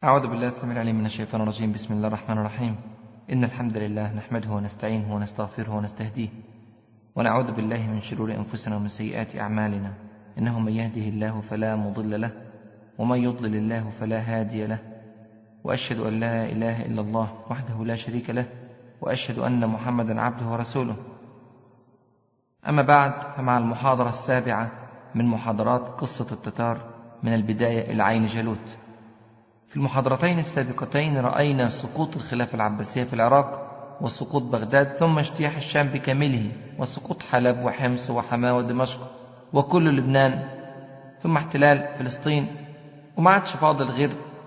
أعوذ بالله السميع العليم من الشيطان الرجيم. بسم الله الرحمن الرحيم. إن الحمد لله نحمده ونستعينه ونستغفره ونستهديه، ونعوذ بالله من شرور أنفسنا ومن سيئات أعمالنا. إنه من يهده الله فلا مضل له، ومن يضلل الله فلا هادي له. وأشهد أن لا إله إلا الله وحده لا شريك له، وأشهد أن محمدا عبده ورسوله. أما بعد، فمع المحاضرة السابعة من محاضرات قصة التتار من البداية إلى عين جالوت. في المحاضرتين السابقتين رأينا سقوط الخلافة العباسية في العراق، وسقوط بغداد، ثم اجتياح الشام بكامله، وسقوط حلب وحمص وحماة ودمشق وكل لبنان، ثم احتلال فلسطين. وما عادش فاضل غير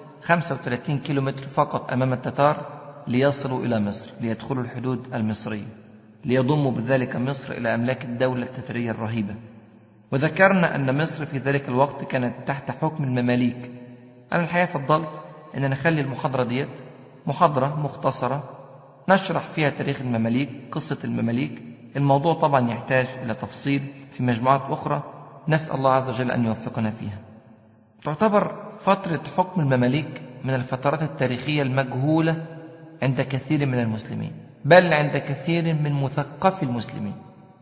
35 كيلومتر فقط أمام التتار ليصلوا إلى مصر، ليدخلوا الحدود المصرية، ليضموا بذلك مصر إلى أملاك الدولة التترية الرهيبة. وذكرنا أن مصر في ذلك الوقت كانت تحت حكم المماليك. أنا الحقيقة فضلت أن نخلي المحاضرة ديت محاضرة مختصرة نشرح فيها تاريخ المماليك، قصة المماليك. الموضوع طبعا يحتاج إلى تفصيل في مجموعات أخرى، نسأل الله عز وجل أن يوفقنا فيها. تعتبر فترة حكم المماليك من الفترات التاريخية المجهولة عند كثير من المسلمين، بل عند كثير من مثقفي المسلمين.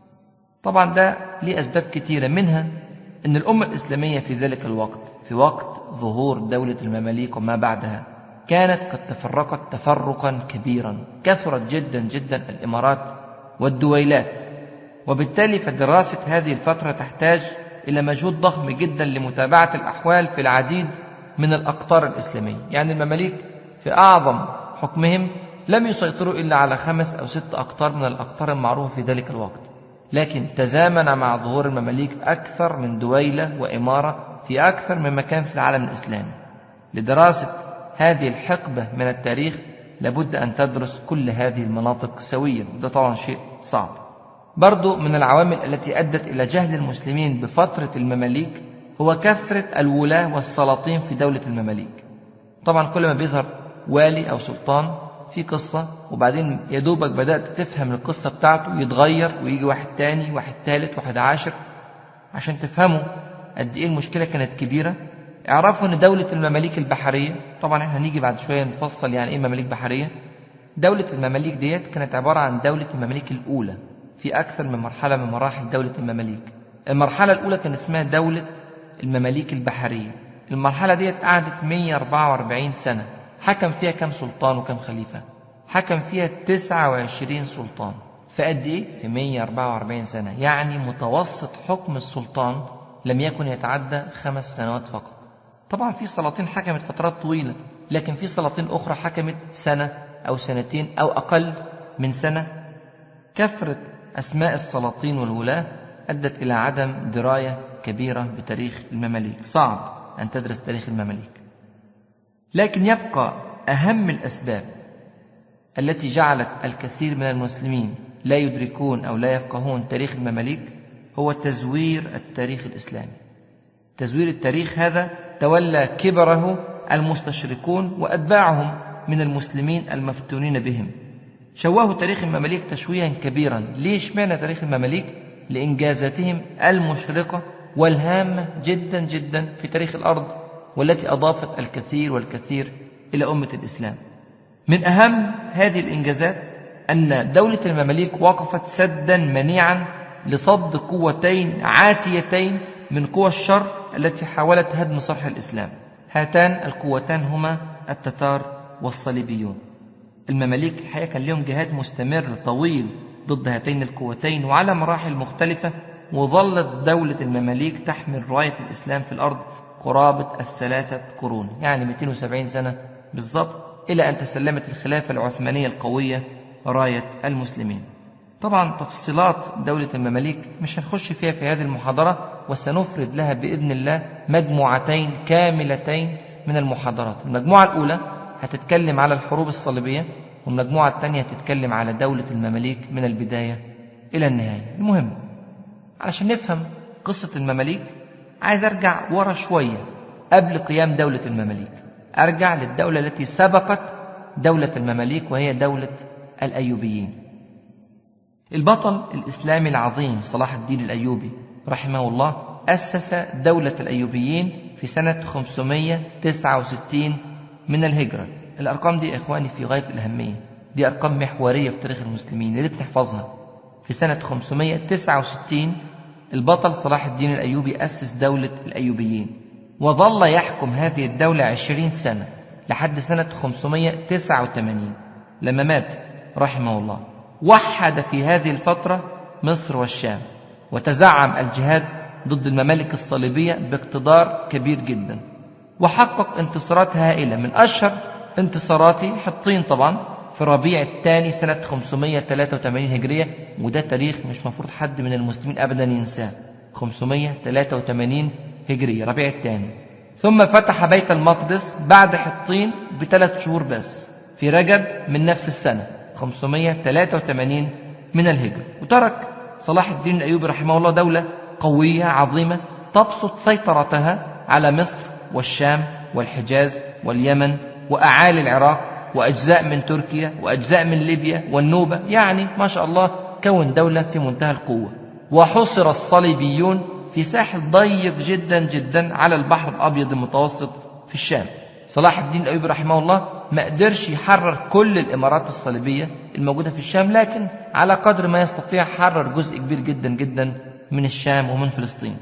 طبعا ده ليه أسباب كثيرة، منها أن الأمة الإسلامية في ذلك الوقت، في وقت ظهور دولة المماليك وما بعدها، كانت قد تفرقت تفرقا كبيرا. كثرت جدا جدا الإمارات والدويلات، وبالتالي فدراسة هذه الفترة تحتاج إلى مجهود ضخم جدا لمتابعة الأحوال في العديد من الأقطار الإسلامية. يعني المماليك في أعظم حكمهم لم يسيطروا إلا على 5 أو 6 أقطار من الأقطار المعروفة في ذلك الوقت، لكن تزامن مع ظهور المماليك أكثر من دويلة وإمارة في أكثر من مكان في العالم الإسلامي. لدراسة هذه الحقبة من التاريخ لابد أن تدرس كل هذه المناطق سويا، وده طبعا شيء صعب. برضو من العوامل التي أدت إلى جهل المسلمين بفترة المماليك هو كثرة الولاة والسلاطين في دولة المماليك. طبعا كل ما بيظهر والي أو سلطان في قصة، وبعدين يدوبك بدأت تفهم القصة بتاعته، يتغير ويجي واحد تاني، واحد تالت، واحد عاشر. عشان تفهموا قد إيه المشكلة كانت كبيرة، اعرفوا أن دولة المماليك البحرية، طبعا احنا هنيجي بعد شوية نفصل يعني إيه مماليك بحرية. دولة المماليك ديت كانت عبارة عن دولة المماليك الأولى في أكثر من مرحلة من مراحل دولة المماليك. المرحلة الأولى كان اسمها دولة المماليك البحرية. المرحلة ديت قعدت 144 سنة. حكم فيها كم سلطان وكم خليفة؟ حكم فيها 29 سلطان. فقد إيه؟ في 144 سنة. يعني متوسط حكم السلطان لم يكن يتعدى 5 سنوات فقط. طبعا في سلاطين حكمت فترات طويلة، لكن في سلاطين أخرى حكمت سنة أو سنتين أو أقل من سنة. كثرة أسماء السلاطين والولاة أدت إلى عدم دراية كبيرة بتاريخ المماليك. صعب أن تدرس تاريخ المماليك. لكن يبقى أهم الأسباب التي جعلت الكثير من المسلمين لا يدركون أو لا يفقهون تاريخ المماليك هو تزوير التاريخ الإسلامي. تزوير التاريخ هذا تولى كبره المستشرقون وأتباعهم من المسلمين المفتونين بهم. شوهوا تاريخ المماليك تشويها كبيرا. ليش معنى تاريخ المماليك؟ لإنجازاتهم المشرقة والهامة جدا جدا في تاريخ الأرض، والتي أضافت الكثير والكثير إلى أمة الإسلام. من أهم هذه الإنجازات أن دولة المماليك وقفت سدا منيعا لصد قوتين عاتيتين من قوى الشر التي حاولت هدم صرح الإسلام. هاتان القوتان هما التتار والصليبيون. المماليك الحقيقة كان لهم جهاد مستمر طويل ضد هاتين القوتين وعلى مراحل مختلفة، وظلت دولة المماليك تحمل راية الإسلام في الأرض قرابة 3 قرون، يعني 270 سنة بالضبط، إلى أن تسلمت الخلافة العثمانية القوية راية المسلمين. طبعا تفصيلات دولة المماليك مش هنخش فيها في هذه المحاضرة، وسنفرد لها بإذن الله مجموعتين كاملتين من المحاضرات. المجموعة الأولى هتتكلم على الحروب الصليبية، والمجموعة الثانية هتتكلم على دولة المماليك من البداية إلى النهاية. المهم، علشان نفهم قصة المماليك عايز أرجع ورا شوية قبل قيام دولة المماليك. أرجع للدولة التي سبقت دولة المماليك، وهي دولة الأيوبيين. البطل الإسلامي العظيم صلاح الدين الأيوبي رحمه الله أسس دولة الأيوبيين في سنة 569 من الهجرة. الأرقام دي يا إخواني في غاية الأهمية، دي أرقام محورية في تاريخ المسلمين، يا ريت نحفظها. في سنة 569 البطل صلاح الدين الأيوبي أسس دولة الأيوبيين، وظل يحكم هذه الدولة 20 سنة لحد سنة 589 لما مات رحمه الله. وحد في هذه الفترة مصر والشام، وتزعم الجهاد ضد الممالك الصليبية باقتدار كبير جدا، وحقق انتصارات هائلة. من أشهر انتصاراته حطين طبعا في ربيع الثاني سنة 583 هجرية، وده تاريخ مش مفروض حد من المسلمين أبدا ينساه. 583 هجرية ربيع الثاني. ثم فتح بيت المقدس بعد حطين ب3 شهور بس في رجب من نفس السنة 583 من الهجرة. وترك صلاح الدين الأيوبي رحمه الله دولة قوية عظيمة تبسط سيطرتها على مصر والشام والحجاز واليمن وأعالي العراق وأجزاء من تركيا وأجزاء من ليبيا والنوبة. يعني ما شاء الله كون دولة في منتهى القوة. وحصر الصليبيون في ساحل ضيق جدا جدا على البحر الأبيض المتوسط في الشام. صلاح الدين الأيوبي رحمه الله ما قدرش يحرر كل الإمارات الصليبية الموجودة في الشام، لكن على قدر ما يستطيع حرر جزء كبير جدا جدا من الشام ومن فلسطين.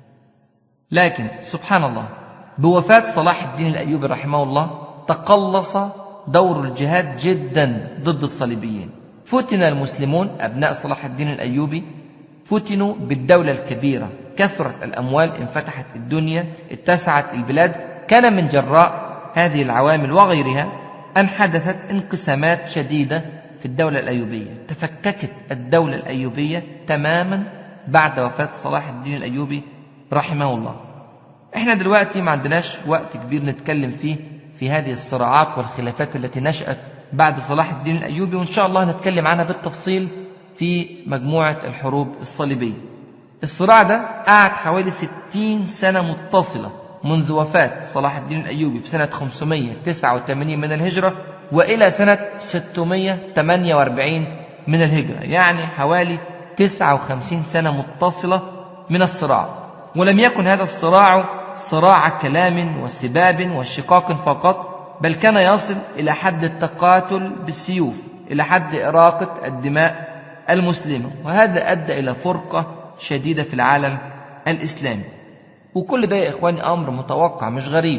لكن سبحان الله بوفاة صلاح الدين الأيوبي رحمه الله تقلص دور الجهاد جدا ضد الصليبيين. فتن المسلمون أبناء صلاح الدين الأيوبي، فتنوا بالدولة الكبيرة، كثرت الأموال، انفتحت الدنيا، اتسعت البلاد. كان من جراء هذه العوامل وغيرها أن حدثت انقسامات شديدة في الدولة الأيوبية. تفككت الدولة الأيوبية تماما بعد وفاة صلاح الدين الأيوبي رحمه الله. احنا دلوقتي ما عندناش وقت كبير نتكلم فيه في هذه الصراعات والخلافات التي نشأت بعد صلاح الدين الأيوبي، وإن شاء الله نتكلم عنها بالتفصيل في مجموعة الحروب الصليبية. الصراع ده قعد حوالي 60 سنة متصلة منذ وفاة صلاح الدين الأيوبي في سنة 589 من الهجرة وإلى سنة 648 من الهجرة، يعني حوالي 59 سنة متصلة من الصراع. ولم يكن هذا الصراع صراع كلام وسباب وشقاق فقط، بل كان يصل إلى حد التقاتل بالسيوف، إلى حد إراقة الدماء المسلمة، وهذا أدى إلى فرقة شديدة في العالم الإسلامي. وكل ده يا إخواني أمر متوقع،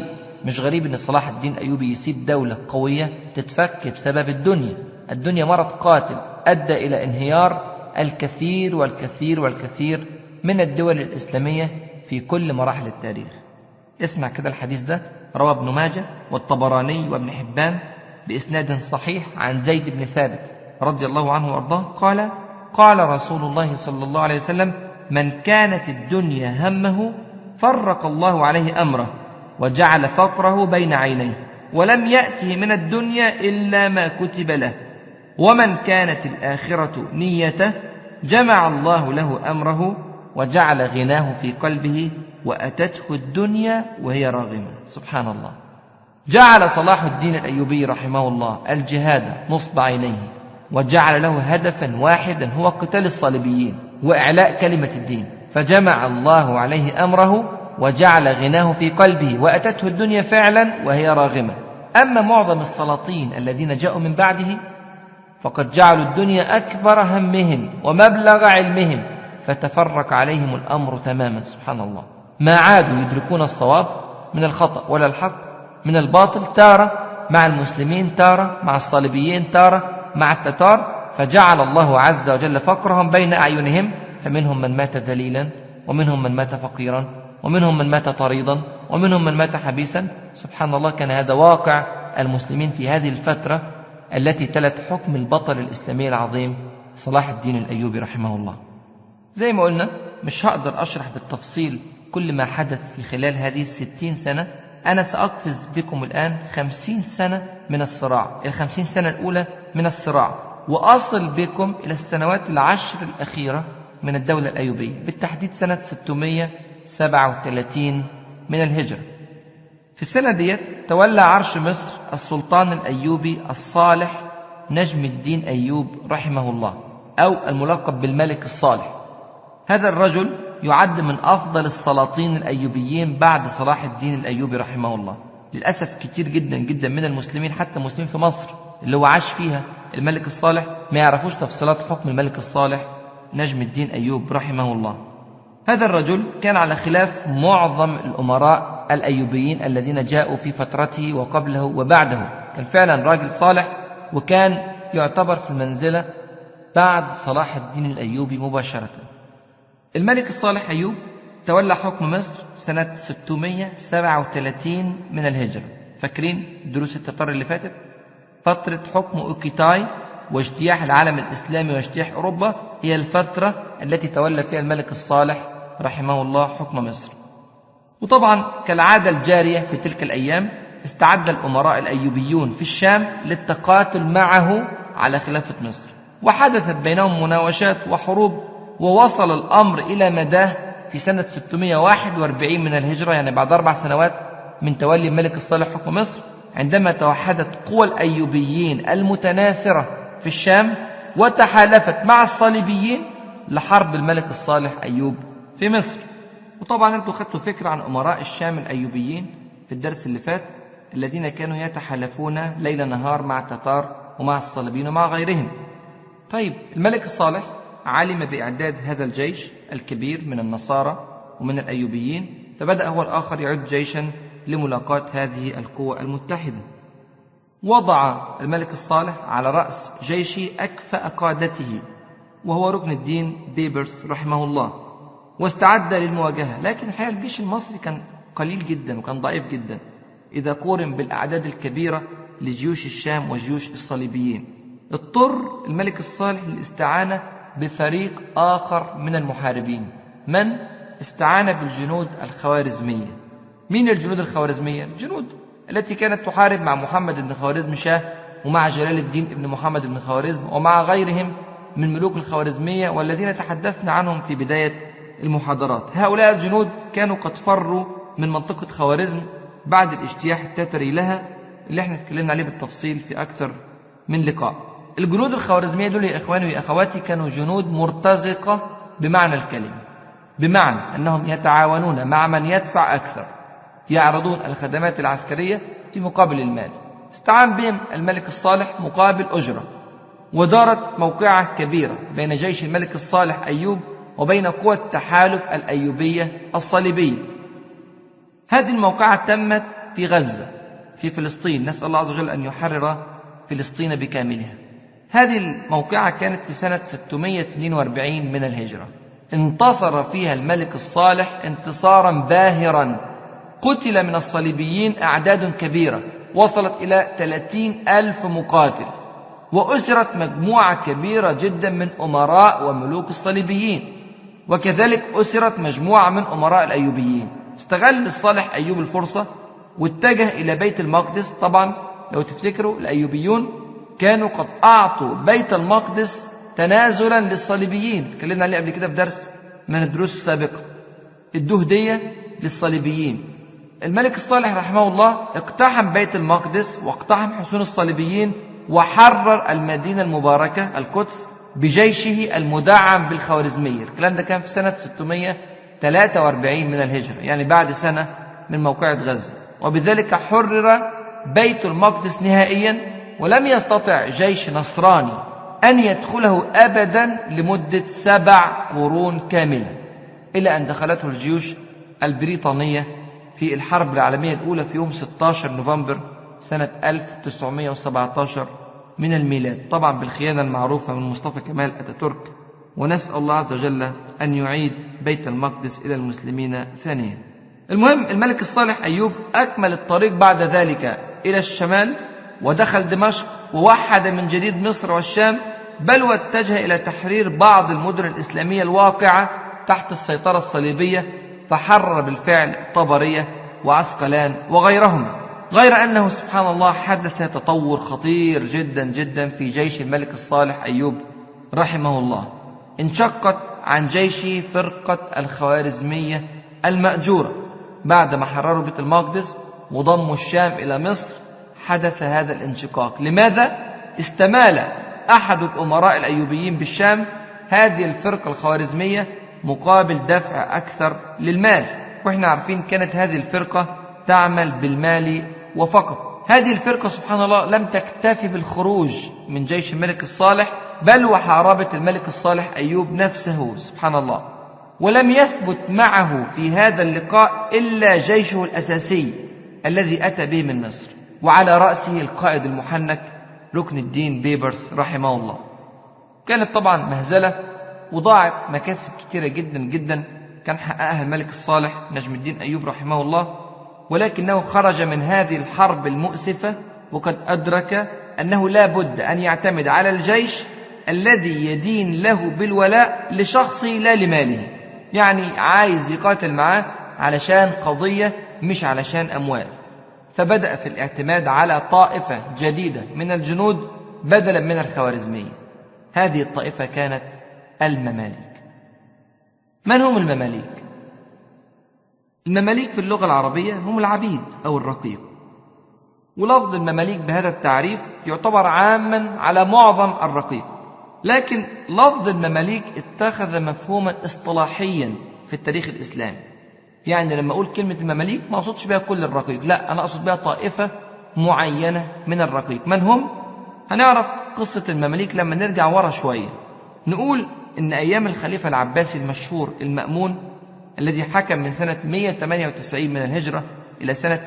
مش غريب أن صلاح الدين الأيوبي يسيب دولة قوية تتفك بسبب الدنيا مرض قاتل أدى إلى انهيار الكثير والكثير والكثير من الدول الإسلامية في كل مراحل التاريخ. اسمع كده الحديث ده، رواه ابن ماجه والطبراني وابن حبان بإسناد صحيح عن زيد بن ثابت رضي الله عنه وأرضاه قال: قال رسول الله صلى الله عليه وسلم: من كانت الدنيا همه فرق الله عليه أمره وجعل فقره بين عينيه ولم يأته من الدنيا إلا ما كتب له، ومن كانت الآخرة نيته جمع الله له أمره وجعل غناه في قلبه وأتته الدنيا وهي راغمة. سبحان الله. جعل صلاح الدين الأيوبي رحمه الله الجهاد نصب عينيه، وجعل له هدفا واحدا هو قتال الصليبيين وإعلاء كلمة الدين، فجمع الله عليه أمره وجعل غناه في قلبه وأتته الدنيا فعلا وهي راغمة. أما معظم السلاطين الذين جاءوا من بعده فقد جعلوا الدنيا أكبر همهم ومبلغ علمهم، فتفرق عليهم الأمر تماما. سبحان الله. ما عادوا يدركون الصواب من الخطأ ولا الحق من الباطل، تارة مع المسلمين، تارة مع الصليبيين، تارة مع التتار، فجعل الله عز وجل فقرهم بين أعينهم، فمنهم من مات ذليلا، ومنهم من مات فقيرا، ومنهم من مات طريضا، ومنهم من مات حبيسا. سبحان الله. كان هذا واقع المسلمين في هذه الفترة التي تلت حكم البطل الإسلامي العظيم صلاح الدين الأيوبي رحمه الله. زي ما قلنا مش هقدر أشرح بالتفصيل كل ما حدث في خلال هذه 60 سنة. أنا سأقفز بكم الآن 50 سنة من الصراع، 50 سنة الأولى من الصراع، وأصل بكم إلى السنوات 10 الأخيرة من الدولة الأيوبية، بالتحديد سنة 637 من الهجرة. في السنة ديت تولى عرش مصر السلطان الأيوبي الصالح نجم الدين أيوب رحمه الله، أو الملقب بالملك الصالح. هذا الرجل يعد من أفضل السلاطين الأيوبيين بعد صلاح الدين الأيوبي رحمه الله، للأسف كتير جدا جدا من المسلمين، حتى المسلمين في مصر اللي هو عاش فيها الملك الصالح، ما يعرفوش تفصيلات حكم الملك الصالح نجم الدين أيوب رحمه الله. هذا الرجل كان على خلاف معظم الأمراء الأيوبيين الذين جاءوا في فترته وقبله وبعده. كان فعلا راجل صالح، وكان يعتبر في المنزلة بعد صلاح الدين الأيوبي مباشرة. الملك الصالح أيوب تولى حكم مصر سنة 637 من الهجرة. فاكرين دروس التتار اللي فاتت؟ فترة حكم أوكيتاي واجتياح العالم الإسلامي واجتياح أوروبا هي الفترة التي تولى فيها الملك الصالح رحمه الله حكم مصر. وطبعا كالعادة الجارية في تلك الأيام استعد الأمراء الأيوبيون في الشام للتقاتل معه على خلافة مصر، وحدثت بينهم مناوشات وحروب، ووصل الأمر إلى مداه في سنة 641 من الهجرة، يعني بعد 4 سنوات من تولي الملك الصالح حكم مصر، عندما توحدت قوى الأيوبيين المتناثرة في الشام وتحالفت مع الصليبيين لحرب الملك الصالح أيوب في مصر. وطبعا أنتم خدتوا فكرة عن أمراء الشام الأيوبيين في الدرس اللي فات، الذين كانوا يتحالفون ليل نهار مع التتار ومع الصليبيين ومع غيرهم. طيب الملك الصالح علم بإعداد هذا الجيش الكبير من النصارى ومن الأيوبيين، فبدأ هو الآخر يعد جيشا لملاقاة هذه القوى المتحدة. وضع الملك الصالح على رأس جيشه أكفأ قادته وهو ركن الدين بيبرس رحمه الله، واستعد للمواجهة. لكن الحقيقة الجيش المصري كان قليل جدا وكان ضعيف جدا إذا قورن بالأعداد الكبيرة لجيوش الشام وجيوش الصليبيين. اضطر الملك الصالح للاستعانة بفريق آخر من المحاربين. من؟ استعان بالجنود الخوارزمية. مين الجنود الخوارزمية؟ الجنود التي كانت تحارب مع محمد بن خوارزم شاه ومع جلال الدين بن محمد بن خوارزم ومع غيرهم من ملوك الخوارزمية والذين تحدثنا عنهم في بداية المحاضرات. هؤلاء الجنود كانوا قد فروا من منطقة خوارزم بعد الاجتياح التتري لها، اللي احنا اتكلمنا عليه بالتفصيل في أكثر من لقاء. الجنود الخوارزمية دول يا إخواني وأخواتي كانوا جنود مرتزقة بمعنى الكلمة، بمعنى أنهم يتعاونون مع من يدفع أكثر، يعرضون الخدمات العسكرية في مقابل المال. استعان بهم الملك الصالح مقابل أجرة، ودارت موقعة كبيرة بين جيش الملك الصالح أيوب وبين قوى التحالف الأيوبية الصليبية. هذه الموقعة تمت في غزة في فلسطين، نسأل الله عز وجل أن يحرر فلسطين بكاملها. هذه الموقعة كانت في سنة 642 من الهجرة. انتصر فيها الملك الصالح انتصارا باهرا، قتل من الصليبيين أعداد كبيرة وصلت إلى 30,000 مقاتل، وأسرت مجموعة كبيرة جدا من أمراء وملوك الصليبيين، وكذلك أسرت مجموعة من أمراء الأيوبيين. استغل الصالح أيوب الفرصة واتجه إلى بيت المقدس. طبعا لو تفتكروا الأيوبيون كانوا قد أعطوا بيت المقدس تنازلا للصليبيين، تكلمنا عليه قبل كده في درس من الدروس السابقة، ادوه هدية للصليبيين. الملك الصالح رحمه الله اقتحم بيت المقدس واقتحم حصون الصليبيين وحرر المدينة المباركة القدس بجيشه المدعم بالخوارزمية. الكلام ده كان في سنة 643 من الهجرة، يعني بعد سنة من موقعة غزة، وبذلك حرر بيت المقدس نهائيا، ولم يستطع جيش نصراني أن يدخله أبدا لمدة 7 قرون كاملة، إلى أن دخلته الجيوش البريطانية في الحرب العالمية الأولى في يوم 16 نوفمبر سنة 1917 من الميلاد، طبعا بالخيانة المعروفة من مصطفى كمال أتاتورك. ونسأل الله عز وجل أن يعيد بيت المقدس إلى المسلمين ثانيا. المهم الملك الصالح أيوب أكمل الطريق بعد ذلك إلى الشمال ودخل دمشق ووحد من جديد مصر والشام، بل واتجه إلى تحرير بعض المدن الإسلامية الواقعة تحت السيطرة الصليبية، فحرر بالفعل طبرية وعسقلان وغيرهما. غير أنه سبحان الله حدث تطور خطير جدا جدا في جيش الملك الصالح أيوب رحمه الله. انشقت عن جيشه فرقة الخوارزمية المأجورة بعدما حرروا بيت المقدس وضموا الشام إلى مصر. حدث هذا الانشقاق. لماذا؟ استمال أحد الأمراء الأيوبيين بالشام هذه الفرقة الخوارزمية مقابل دفع أكثر للمال، وإحنا عارفين كانت هذه الفرقة تعمل بالمال وفقط. هذه الفرقة سبحان الله لم تكتفي بالخروج من جيش الملك الصالح، بل وحاربت الملك الصالح أيوب نفسه سبحان الله، ولم يثبت معه في هذا اللقاء إلا جيشه الأساسي الذي أتى به من مصر، وعلى رأسه القائد المحنك ركن الدين بيبرس رحمه الله. كانت طبعا مهزلة وضاعت مكاسب كتيرة جدا جدا كان حققها الملك الصالح نجم الدين أيوب رحمه الله، ولكنه خرج من هذه الحرب المؤسفة وقد أدرك أنه لا بد أن يعتمد على الجيش الذي يدين له بالولاء لشخصه لا لماله، يعني عايز يقاتل معاه علشان قضية مش علشان أموال. فبدأ في الاعتماد على طائفة جديدة من الجنود بدلا من الخوارزمية. هذه الطائفة كانت المماليك. من هم المماليك؟ المماليك في اللغة العربية هم العبيد أو الرقيق، ولفظ المماليك بهذا التعريف يعتبر عاما على معظم الرقيق، لكن لفظ المماليك اتخذ مفهوما اصطلاحيا في التاريخ الإسلامي. يعني لما أقول كلمة المماليك ما أقصدش بها كل الرقيق، لا، أنا أقصد بها طائفة معينة من الرقيق. من هم؟ هنعرف قصة المماليك لما نرجع ورا شوية. نقول إن أيام الخليفة العباسي المشهور المأمون الذي حكم من سنة 198 من الهجرة إلى سنة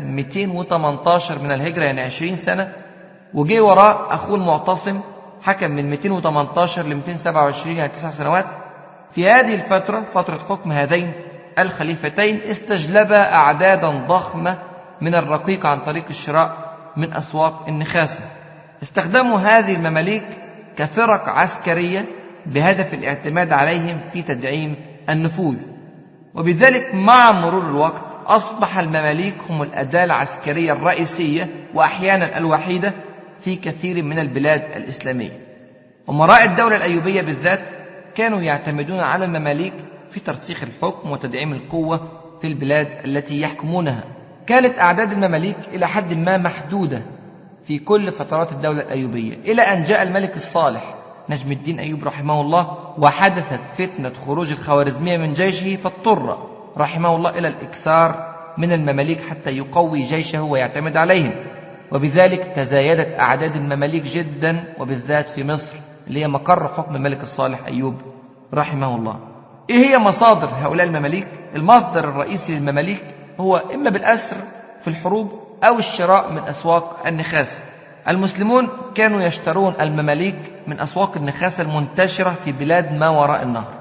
218 من الهجرة، يعني 20 سنة، وجي وراء أخوه المعتصم حكم من 218 ل 227 يعني 9 سنوات. في هذه الفترة، فترة حكم هذين الخليفتين، استجلبا أعدادا ضخمة من الرقيق عن طريق الشراء من أسواق النخاسة. استخدموا هذه المماليك كفرق عسكرية بهدف الاعتماد عليهم في تدعيم النفوذ، وبذلك مع مرور الوقت أصبح المماليك هم الأداة العسكرية الرئيسية وأحيانا الوحيدة في كثير من البلاد الإسلامية. أمراء الدولة الأيوبية بالذات كانوا يعتمدون على المماليك في ترسيخ الحكم وتدعيم القوة في البلاد التي يحكمونها. كانت أعداد المماليك إلى حد ما محدودة في كل فترات الدولة الأيوبية، إلى أن جاء الملك الصالح نجم الدين أيوب رحمه الله وحدثت فتنة خروج الخوارزمية من جيشه، فاضطر رحمه الله إلى الإكثار من المماليك حتى يقوي جيشه ويعتمد عليهم، وبذلك تزايدت أعداد المماليك جدا، وبالذات في مصر اللي هي مقر حكم الملك الصالح أيوب رحمه الله. إيه هي مصادر هؤلاء المماليك؟ المصدر الرئيسي للمماليك هو إما بالأسر في الحروب أو الشراء من أسواق النخاسة. المسلمون كانوا يشترون المماليك من أسواق النخاسة المنتشرة في بلاد ما وراء النهر.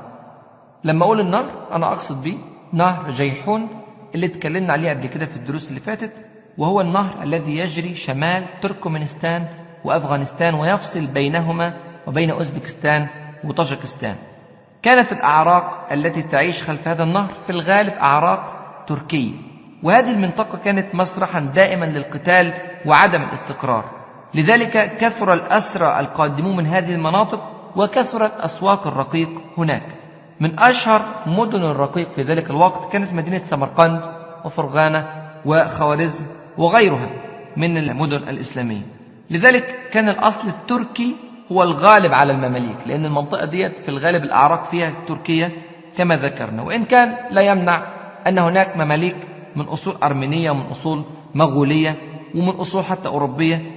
لما أقول النهر أنا أقصد به نهر جيحون اللي اتكلمنا عليه قبل كده في الدروس اللي فاتت، وهو النهر الذي يجري شمال تركمانستان وأفغانستان ويفصل بينهما وبين أوزبكستان وطاجكستان. كانت الأعراق التي تعيش خلف هذا النهر في الغالب أعراق تركية، وهذه المنطقة كانت مسرحا دائما للقتال وعدم الاستقرار، لذلك كثر الأسرى القادمون من هذه المناطق وكثرت أسواق الرقيق هناك. من أشهر مدن الرقيق في ذلك الوقت كانت مدينة سمرقند وفرغانة وخوارزم وغيرها من المدن الإسلامية. لذلك كان الأصل التركي هو الغالب على المماليك، لأن المنطقة ديت في الغالب الأعراق فيها تركية كما ذكرنا، وإن كان لا يمنع أن هناك مماليك من أصول أرمينية ومن أصول مغولية ومن أصول حتى أوروبية.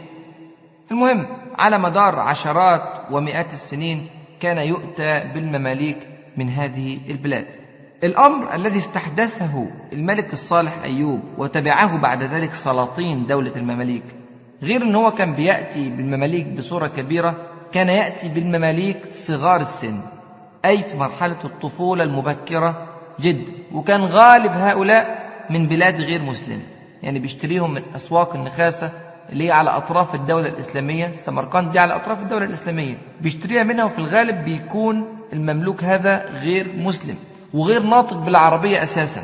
المهم على مدار عشرات ومئات السنين كان يؤتى بالمماليك من هذه البلاد. الأمر الذي استحدثه الملك الصالح أيوب وتبعه بعد ذلك سلاطين دولة المماليك، غير أنه كان بيأتي بالمماليك بصورة كبيرة، كان يأتي بالمماليك صغار السن، أي في مرحلة الطفولة المبكرة جدا، وكان غالب هؤلاء من بلاد غير مسلمة، يعني بيشتريهم من أسواق النخاسة اللي هي على أطراف الدولة الإسلامية. سمرقند دي على أطراف الدولة الإسلامية، بيشتريها منها، وفي الغالب بيكون المملوك هذا غير مسلم وغير ناطق بالعربية أساسا،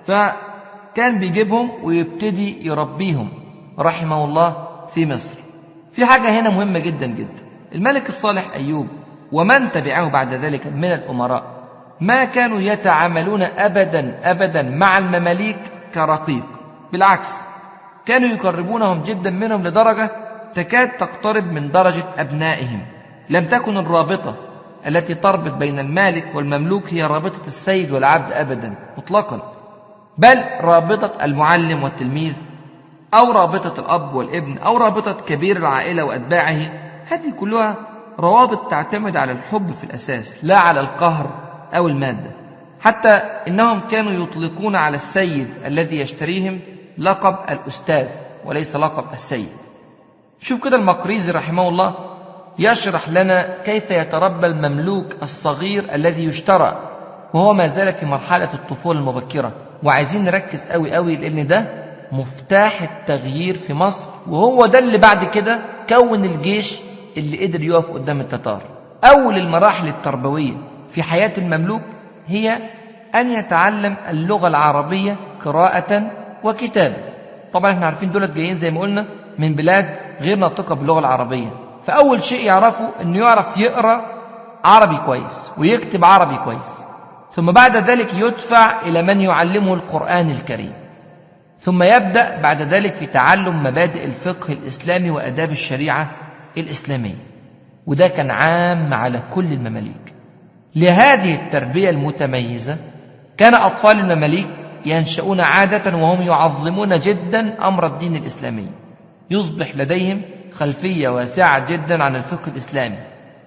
فكان بيجيبهم ويبتدي يربيهم رحمه الله في مصر. في حاجة هنا مهمة جدا جدا، الملك الصالح أيوب ومن تبعه بعد ذلك من الأمراء ما كانوا يتعاملون أبدا مع المماليك كرقيق، بالعكس كانوا يقربونهم جدا منهم لدرجة تكاد تقترب من درجة أبنائهم. لم تكن الرابطة التي تربط بين المالك والمملوك هي رابطة السيد والعبد أبدا مطلقا، بل رابطة المعلم والتلميذ أو رابطة الأب والابن أو رابطة كبير العائلة وأتباعه، هذه كلها روابط تعتمد على الحب في الأساس لا على القهر أو المادة. حتى إنهم كانوا يطلقون على السيد الذي يشتريهم لقب الأستاذ وليس لقب السيد. شوف كده المقريزي رحمه الله يشرح لنا كيف يتربى المملوك الصغير الذي يشترى وهو ما زال في مرحلة الطفولة المبكرة. وعايزين نركز قوي لأن ده مفتاح التغيير في مصر، وهو ده اللي بعد كده كون الجيش اللي قدر يقف قدام التتار. أول المراحل التربوية في حياة المملوك هي أن يتعلم اللغة العربية قراءة وكتابة. طبعا احنا عارفين دولت جايين زي ما قلنا من بلاد غير ناطقة باللغة العربية، فأول شيء يعرفه أنه يعرف يقرأ عربي كويس ويكتب عربي كويس، ثم بعد ذلك يدفع إلى من يعلمه القرآن الكريم، ثم يبدأ بعد ذلك في تعلم مبادئ الفقه الإسلامي وأداب الشريعة الإسلامية، وده كان عام على كل المماليك. لهذه التربية المتميزة كان أطفال المماليك ينشؤون عادة وهم يعظمون جدا أمر الدين الإسلامي، يصبح لديهم خلفية واسعة جدا عن الفقه الإسلامي.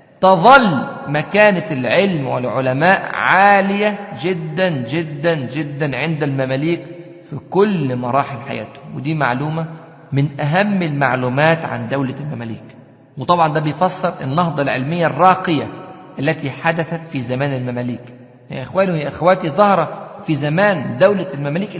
تظل مكانة العلم والعلماء عالية جدا جدا جدا عند المماليك في كل مراحل حياتهم، ودي معلومة من أهم المعلومات عن دولة المماليك. وطبعا ده بيفسر النهضة العلمية الراقية التي حدثت في زمان المماليك. يا إخواني ويا أخواتي، ظهر في زمان دولة المماليك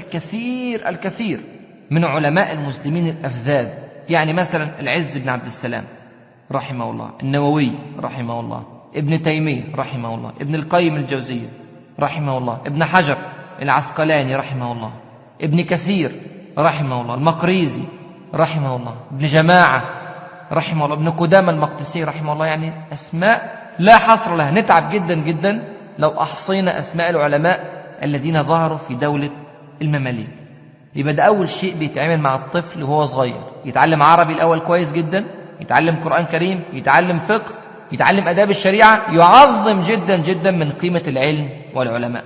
الكثير من علماء المسلمين الأفذاذ، يعني مثلا العز بن عبد السلام رحمه الله، النووي رحمه الله، ابن تيمية رحمه الله، ابن القيم الجوزية رحمه الله، ابن حجر العسقلاني رحمه الله، ابن كثير رحمه الله، المقريزي رحمه الله، ابن جماعة رحمه الله، ابن قدامة المقدسي رحمه الله. يعني أسماء لا حصر لها، نتعب جدا جدا لو أحصينا أسماء العلماء الذين ظهروا في دولة المماليك. يبقى ده أول شيء بيتعمل مع الطفل وهو صغير، يتعلم عربي الأول كويس جدا، يتعلم قرآن كريم، يتعلم فقه، يتعلم أداب الشريعة، يعظم جدا جدا من قيمة العلم والعلماء.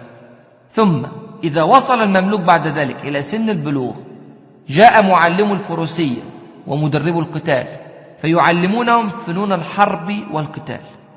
ثم إذا وصل المملوك بعد ذلك إلى سن البلوغ جاء معلم الفروسية ومدرب القتال، فيعلمونهم فنون الحرب والقتال،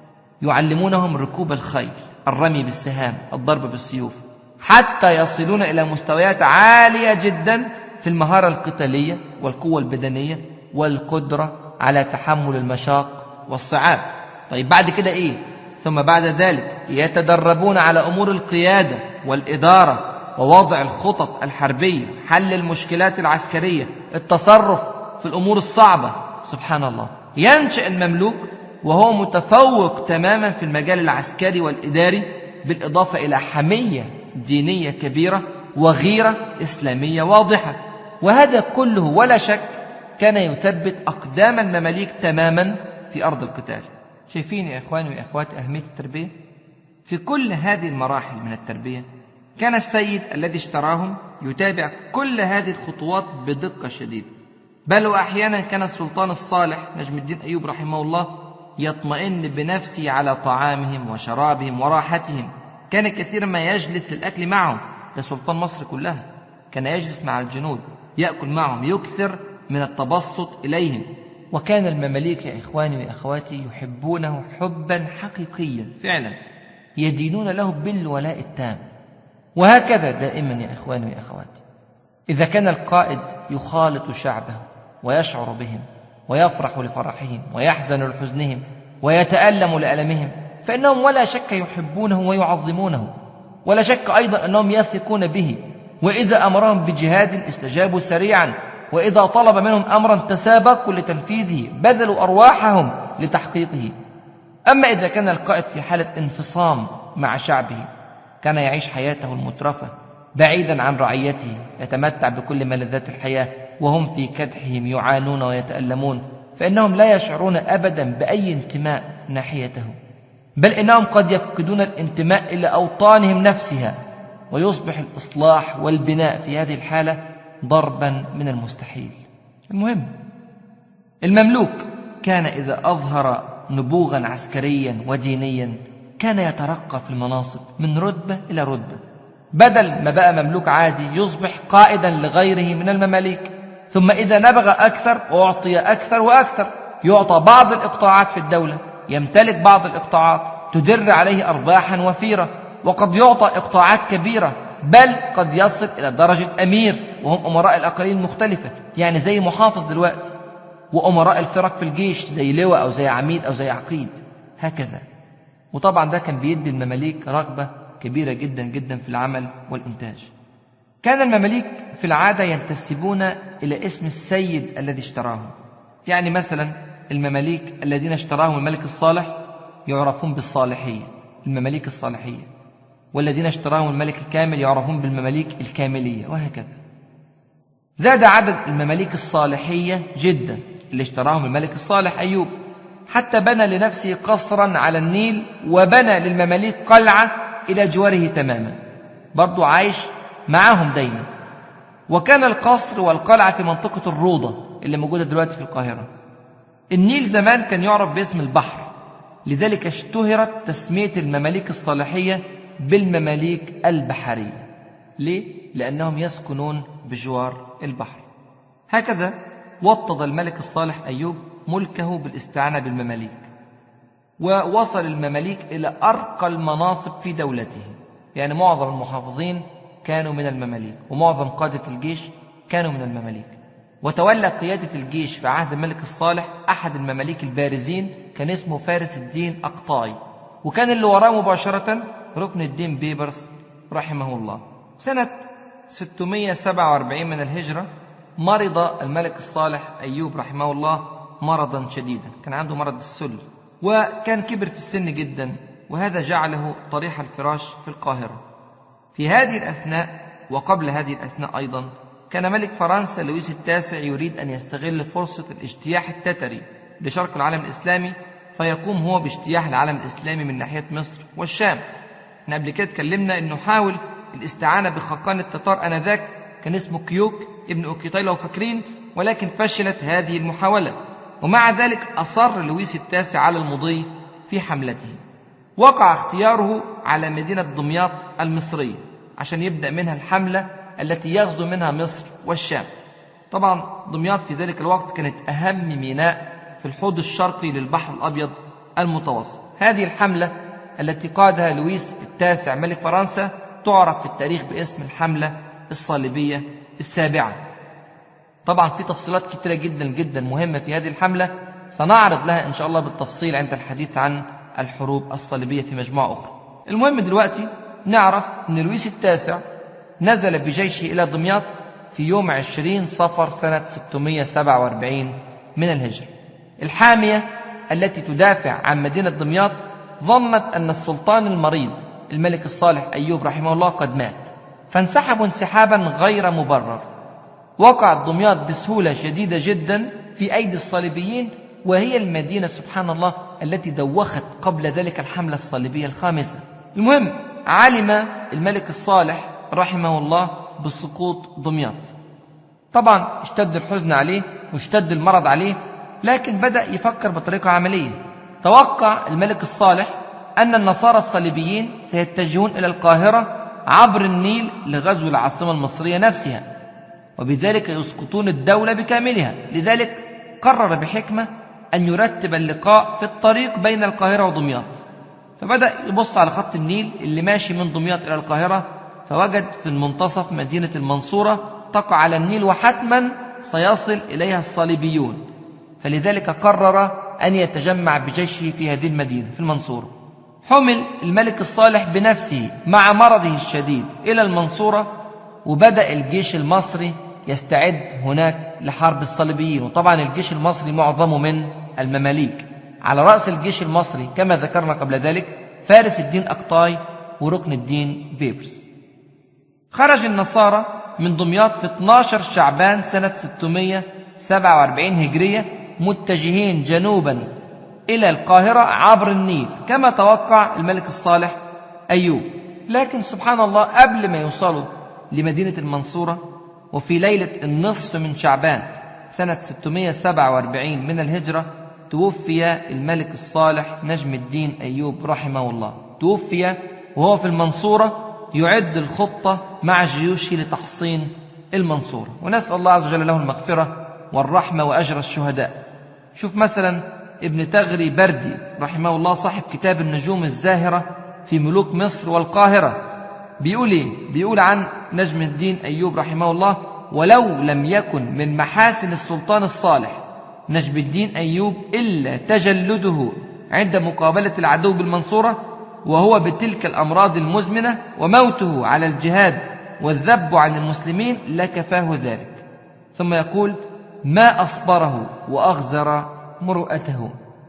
يعلمونهم ركوب الخيل، الرمي بالسهام، الضرب بالسيوف، حتى يصلون إلى مستويات عالية جدا في المهارة القتالية والقوة البدنية والقدرة على تحمل المشاق والصعاب. طيب بعد كده إيه؟ ثم بعد ذلك يتدربون على أمور القيادة والإدارة ووضع الخطط الحربية، حل المشكلات العسكرية، التصرف في الأمور الصعبة. سبحان الله، ينشأ المملوك وهو متفوق تماما في المجال العسكري والإداري، بالإضافة إلى حمية دينية كبيرة وغيرة إسلامية واضحة. وهذا كله ولا شك كان يثبت أقدام المماليك تماما في أرض القتال. شايفين يا إخواني وأخواتي أهمية التربية؟ في كل هذه المراحل من التربية كان السيد الذي اشتراهم يتابع كل هذه الخطوات بدقة شديدة، بل وأحيانا كان السلطان الصالح نجم الدين أيوب رحمه الله يطمئن بنفسه على طعامهم وشرابهم وراحتهم. كان كثيرا ما يجلس للأكل معهم، ده سلطان مصر كلها كان يجلس مع الجنود يأكل معهم، يكثر من التبسط إليهم. وكان المماليك يا إخواني وأخواتي يحبونه حبا حقيقيا فعلا، يدينون له بالولاء التام. وهكذا دائما يا إخواني وأخواتي، إذا كان القائد يخالط شعبه ويشعر بهم ويفرح لفرحهم ويحزن لحزنهم ويتألم لألمهم، فإنهم ولا شك يحبونه ويعظمونه، ولا شك أيضا أنهم يثقون به، وإذا أمرهم بجهاد استجابوا سريعا، وإذا طلب منهم أمرا تسابقوا لتنفيذه، بذلوا أرواحهم لتحقيقه. أما إذا كان القائد في حالة انفصام مع شعبه، كان يعيش حياته المترفة بعيدا عن رعيته، يتمتع بكل ملذات الحياة وهم في كدحهم يعانون ويتألمون، فإنهم لا يشعرون أبدا بأي انتماء ناحيته، بل إنهم قد يفقدون الانتماء إلى أوطانهم نفسها، ويصبح الإصلاح والبناء في هذه الحالة ضربا من المستحيل. المهم، المملوك كان إذا أظهر نبوغا عسكريا ودينيا كان يترقى في المناصب من رتبة إلى رتبة، بدل ما بقى مملوك عادي يصبح قائدا لغيره من المماليك، ثم إذا نبغ أكثر أعطي أكثر وأكثر، يعطى بعض الإقطاعات في الدولة، يمتلك بعض الإقطاعات، تدر عليه أرباحا وفيرة، وقد يعطى إقطاعات كبيرة، بل قد يصل إلى درجة أمير، وهم أمراء الأقاليم المختلفة، يعني زي محافظ دلوقتي، وأمراء الفرق في الجيش زي لواء أو زي عميد أو زي عقيد، هكذا. وطبعا ده كان بيدي المماليك رغبة كبيرة جدا جدا في العمل والإنتاج. كان المماليك في العادة ينتسبون إلى اسم السيد الذي اشتراهم، يعني مثلا المماليك الذين اشتراهم الملك الصالح يعرفون بالصالحية، المماليك الصالحية، والذين اشتراهم الملك الكامل يعرفون بالمماليك الكاملية، وهكذا. زاد عدد المماليك الصالحية جدا اللي اشتراهم الملك الصالح أيوب، حتى بنى لنفسه قصرا على النيل، وبنى للمماليك قلعة إلى جواره تماما، برضو عايش معاهم دايما. وكان القصر والقلعة في منطقة الروضة اللي موجودة دلوقتي في القاهرة. النيل زمان كان يعرف باسم البحر، لذلك اشتهرت تسمية المماليك الصالحية بالمماليك البحرية. ليه؟ لأنهم يسكنون بجوار البحر. هكذا وطد الملك الصالح أيوب ملكه بالاستعانة بالمماليك، ووصل المماليك إلى أرقى المناصب في دولته، يعني معظم المحافظين كانوا من المماليك، ومعظم قادة الجيش كانوا من المماليك. وتولى قيادة الجيش في عهد الملك الصالح أحد المماليك البارزين كان اسمه فارس الدين أقطاي، وكان اللي وراه مباشرة ركن الدين بيبرس رحمه الله. سنة 647 من الهجرة مرض الملك الصالح أيوب رحمه الله مرضا شديدا، كان عنده مرض السل، وكان كبر في السن جدا، وهذا جعله طريح الفراش في القاهرة. في هذه الأثناء وقبل هذه الأثناء أيضا كان ملك فرنسا لويس التاسع يريد أن يستغل فرصة الاجتياح التتري لشرق العالم الإسلامي، فيقوم هو باجتياح العالم الإسلامي من ناحية مصر والشام. احنا قبل كده اتكلمنا انه حاول الاستعانة بخاقان التتار آنذاك، كان اسمه كيوك ابن أوكيتاي لو فاكرين، ولكن فشلت هذه المحاولة. ومع ذلك أصر لويس التاسع على المضي في حملته. وقع اختياره على مدينة دمياط المصرية عشان يبدأ منها الحملة التي يغزو منها مصر والشام. طبعا دمياط في ذلك الوقت كانت أهم ميناء في الحوض الشرقي للبحر الأبيض المتوسط. هذه الحملة التي قادها لويس التاسع ملك فرنسا تعرف في التاريخ باسم الحملة الصليبية السابعة. طبعا في تفصيلات كتيرة جدا جدا مهمة في هذه الحملة، سنعرض لها إن شاء الله بالتفصيل عند الحديث عن الحروب الصليبية في مجموعة أخرى. المهم دلوقتي نعرف أن لويس التاسع نزل بجيشه إلى دمياط في يوم 20 صفر سنة 647 من الهجرة. الحامية التي تدافع عن مدينة دمياط ظنت أن السلطان المريض الملك الصالح أيوب رحمه الله قد مات، فانسحبوا انسحابا غير مبرر. وقعت دمياط بسهولة شديدة جدا في أيدي الصليبيين، وهي المدينة سبحان الله التي دوخت قبل ذلك الحملة الصليبية الخامسة. المهم علم الملك الصالح رحمه الله بسقوط دمياط. طبعا اشتد الحزن عليه واشتد المرض عليه، لكن بدأ يفكر بطريقة عملية. توقع الملك الصالح أن النصارى الصليبيين سيتجهون إلى القاهرة عبر النيل لغزو العاصمة المصرية نفسها، وبذلك يسقطون الدولة بكاملها. لذلك قرر بحكمة أن يرتب اللقاء في الطريق بين القاهرة ودمياط. فبدأ يبص على خط النيل اللي ماشي من دمياط إلى القاهرة، فوجد في المنتصف مدينة المنصورة تقع على النيل، وحتما سيصل إليها الصليبيون. فلذلك قرر أن يتجمع بجيشه في هذه المدينة في المنصورة. حمل الملك الصالح بنفسه مع مرضه الشديد إلى المنصورة، وبدأ الجيش المصري يستعد هناك لحرب الصليبيين. وطبعا الجيش المصري معظمه من المماليك، على رأس الجيش المصري كما ذكرنا قبل ذلك فارس الدين أقطاي وركن الدين بيبرس. خرج النصارى من دمياط في 12 شعبان سنة 647 هجرية متجهين جنوبا إلى القاهرة عبر النيل كما توقع الملك الصالح أيوب. لكن سبحان الله قبل ما يوصلوا لمدينة المنصورة وفي ليلة النصف من شعبان سنة 647 من الهجرة توفي الملك الصالح نجم الدين أيوب رحمه الله. توفي وهو في المنصورة يعد الخطة مع جيوشه لتحصين المنصورة، ونسأل الله عز وجل له المغفرة والرحمة وأجر الشهداء. شوف مثلا ابن تغري بردي رحمه الله صاحب كتاب النجوم الزاهرة في ملوك مصر والقاهرة، بيقول إيه؟ بيقول عن نجم الدين أيوب رحمه الله: ولو لم يكن من محاسن السلطان الصالح نجم الدين أيوب إلا تجلده عند مقابلة العدو بالمنصورة وهو بتلك الأمراض المزمنة، وموته على الجهاد والذب عن المسلمين، لكفاه ذلك. ثم يقول: ما أصبره وأغزر مروءته.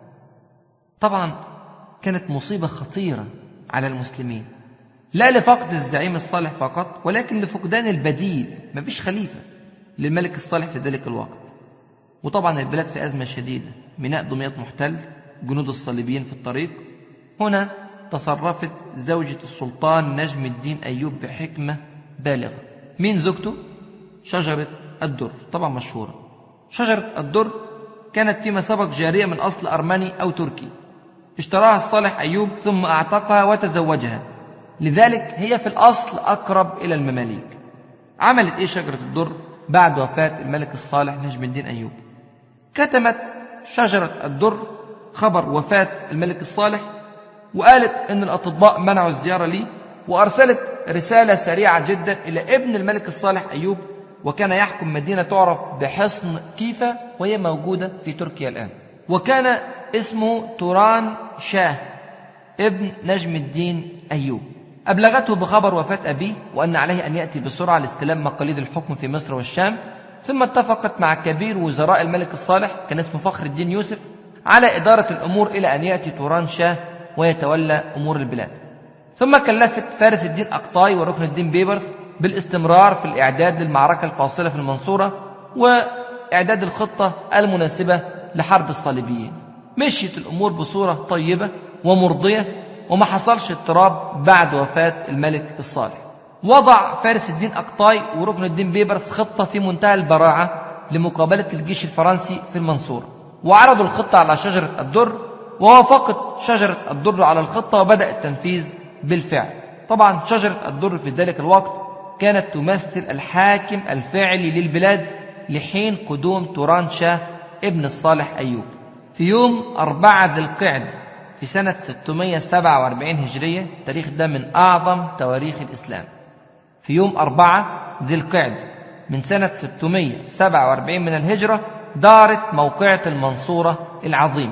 طبعا كانت مصيبة خطيرة على المسلمين، لا لفقد الزعيم الصالح فقط، ولكن لفقدان البديل. مفيش خليفة للملك الصالح في ذلك الوقت، وطبعا البلاد في أزمة شديدة، ميناء دمياط محتل، جنود الصليبيين في الطريق. هنا تصرفت زوجة السلطان نجم الدين أيوب بحكمة بالغة. مين زوجته؟ شجرة الدر، طبعا مشهورة. شجرة الدر كانت فيما سبق جارية من أصل أرمني أو تركي، اشتراها الصالح أيوب ثم أعتقها وتزوجها، لذلك هي في الأصل أقرب إلى المماليك. عملت إيه شجرة الدر بعد وفاة الملك الصالح نجم الدين أيوب؟ كتمت شجرة الدر خبر وفاة الملك الصالح، وقالت إن الأطباء منعوا الزيارة لي، وأرسلت رسالة سريعة جدا إلى ابن الملك الصالح أيوب، وكان يحكم مدينة تعرف بحصن كيفا، وهي موجودة في تركيا الآن، وكان اسمه توران شاه ابن نجم الدين أيوب. أبلغته بخبر وفاة أبيه وأن عليه أن يأتي بسرعة لاستلام مقاليد الحكم في مصر والشام. ثم اتفقت مع كبير وزراء الملك الصالح كان اسمه فخر الدين يوسف على إدارة الأمور إلى أن يأتي توران شاه ويتولى أمور البلاد. ثم كلفت فارس الدين أقطاي وركن الدين بيبرس بالاستمرار في الإعداد للمعركة الفاصلة في المنصورة وإعداد الخطة المناسبة لحرب الصليبيين. مشيت الأمور بصورة طيبة ومرضية، وما حصلش اضطراب بعد وفاة الملك الصالح. وضع فارس الدين أقطاي وركن الدين بيبرس خطة في منتهى البراعة لمقابلة الجيش الفرنسي في المنصورة، وعرضوا الخطة على شجرة الدر، ووافقت شجرة الدر على الخطة وبدأ التنفيذ بالفعل. طبعا شجرة الدر في ذلك الوقت كانت تمثل الحاكم الفعلي للبلاد لحين قدوم توران شاه ابن الصالح أيوب في يوم 4 ذي القعدة في سنة 647 هجرية. التاريخ ده من أعظم تواريخ الإسلام. في يوم 4 ذي القعدة من سنة 647 من الهجرة دارت موقعة المنصورة العظيمة.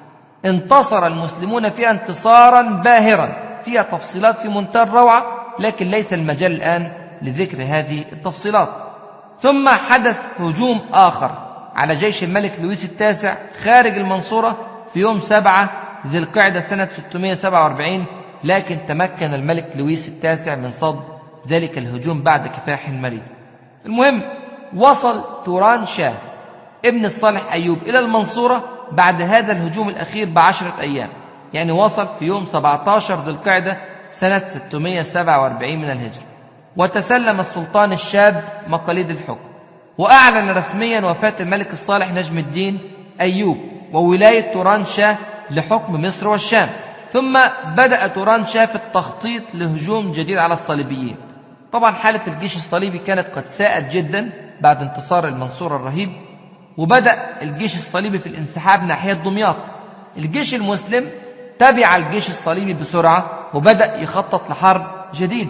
انتصر المسلمون فيها انتصارا باهرا، فيها تفصيلات في منتهى الروعة، لكن ليس المجال الآن لذكر هذه التفصيلات. ثم حدث هجوم آخر على جيش الملك لويس التاسع خارج المنصورة في يوم 7 ذي القعدة سنة 647، لكن تمكن الملك لويس التاسع من صد ذلك الهجوم بعد كفاح مرير. المهم، وصل توران شاه ابن الصالح أيوب إلى المنصورة بعد هذا الهجوم الأخير ب10 أيام، يعني وصل في يوم 17 ذي القعدة سنة 647 من الهجرة، وتسلم السلطان الشاب مقاليد الحكم، وأعلن رسميا وفاة الملك الصالح نجم الدين أيوب وولاية توران شاه لحكم مصر والشام. ثم بدأ توران شاه في التخطيط لهجوم جديد على الصليبيين. طبعا حالة الجيش الصليبي كانت قد ساءت جدا بعد انتصار المنصورة الرهيب، وبدأ الجيش الصليبي في الانسحاب ناحية دمياط. الجيش المسلم تبع الجيش الصليبي بسرعة وبدأ يخطط لحرب جديد،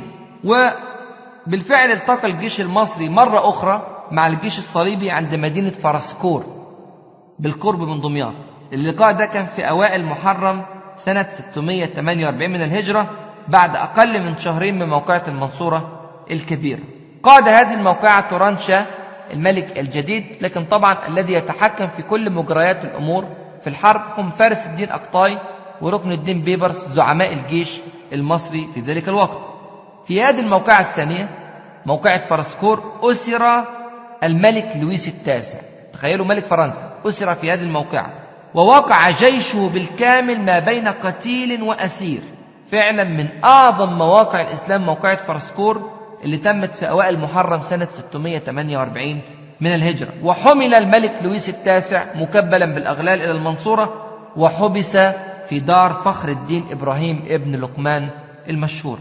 وبالفعل التقى الجيش المصري مرة أخرى مع الجيش الصليبي عند مدينة فرسكور بالقرب من دمياط. اللقاء ده كان في أوائل محرم سنة 648 من الهجرة، بعد أقل من شهرين من موقعة المنصورة الكبيرة. قاد هذه الموقعة توران شاه الملك الجديد، لكن طبعا الذي يتحكم في كل مجريات الأمور في الحرب هم فارس الدين أقطاي وركن الدين بيبرس زعماء الجيش المصري في ذلك الوقت. في هذه الموقعة الثانية موقعة فرسكور أسر الملك لويس التاسع. تخيلوا ملك فرنسا أسر في هذه الموقعة، ووقع جيشه بالكامل ما بين قتيل وأسير. فعلا من أعظم مواقع الإسلام موقعة فرسكور اللي تمت في أوائل محرم سنة 648 من الهجرة. وحمل الملك لويس التاسع مكبلا بالأغلال إلى المنصورة، وحبس في دار فخر الدين إبراهيم ابن لقمان المشهور.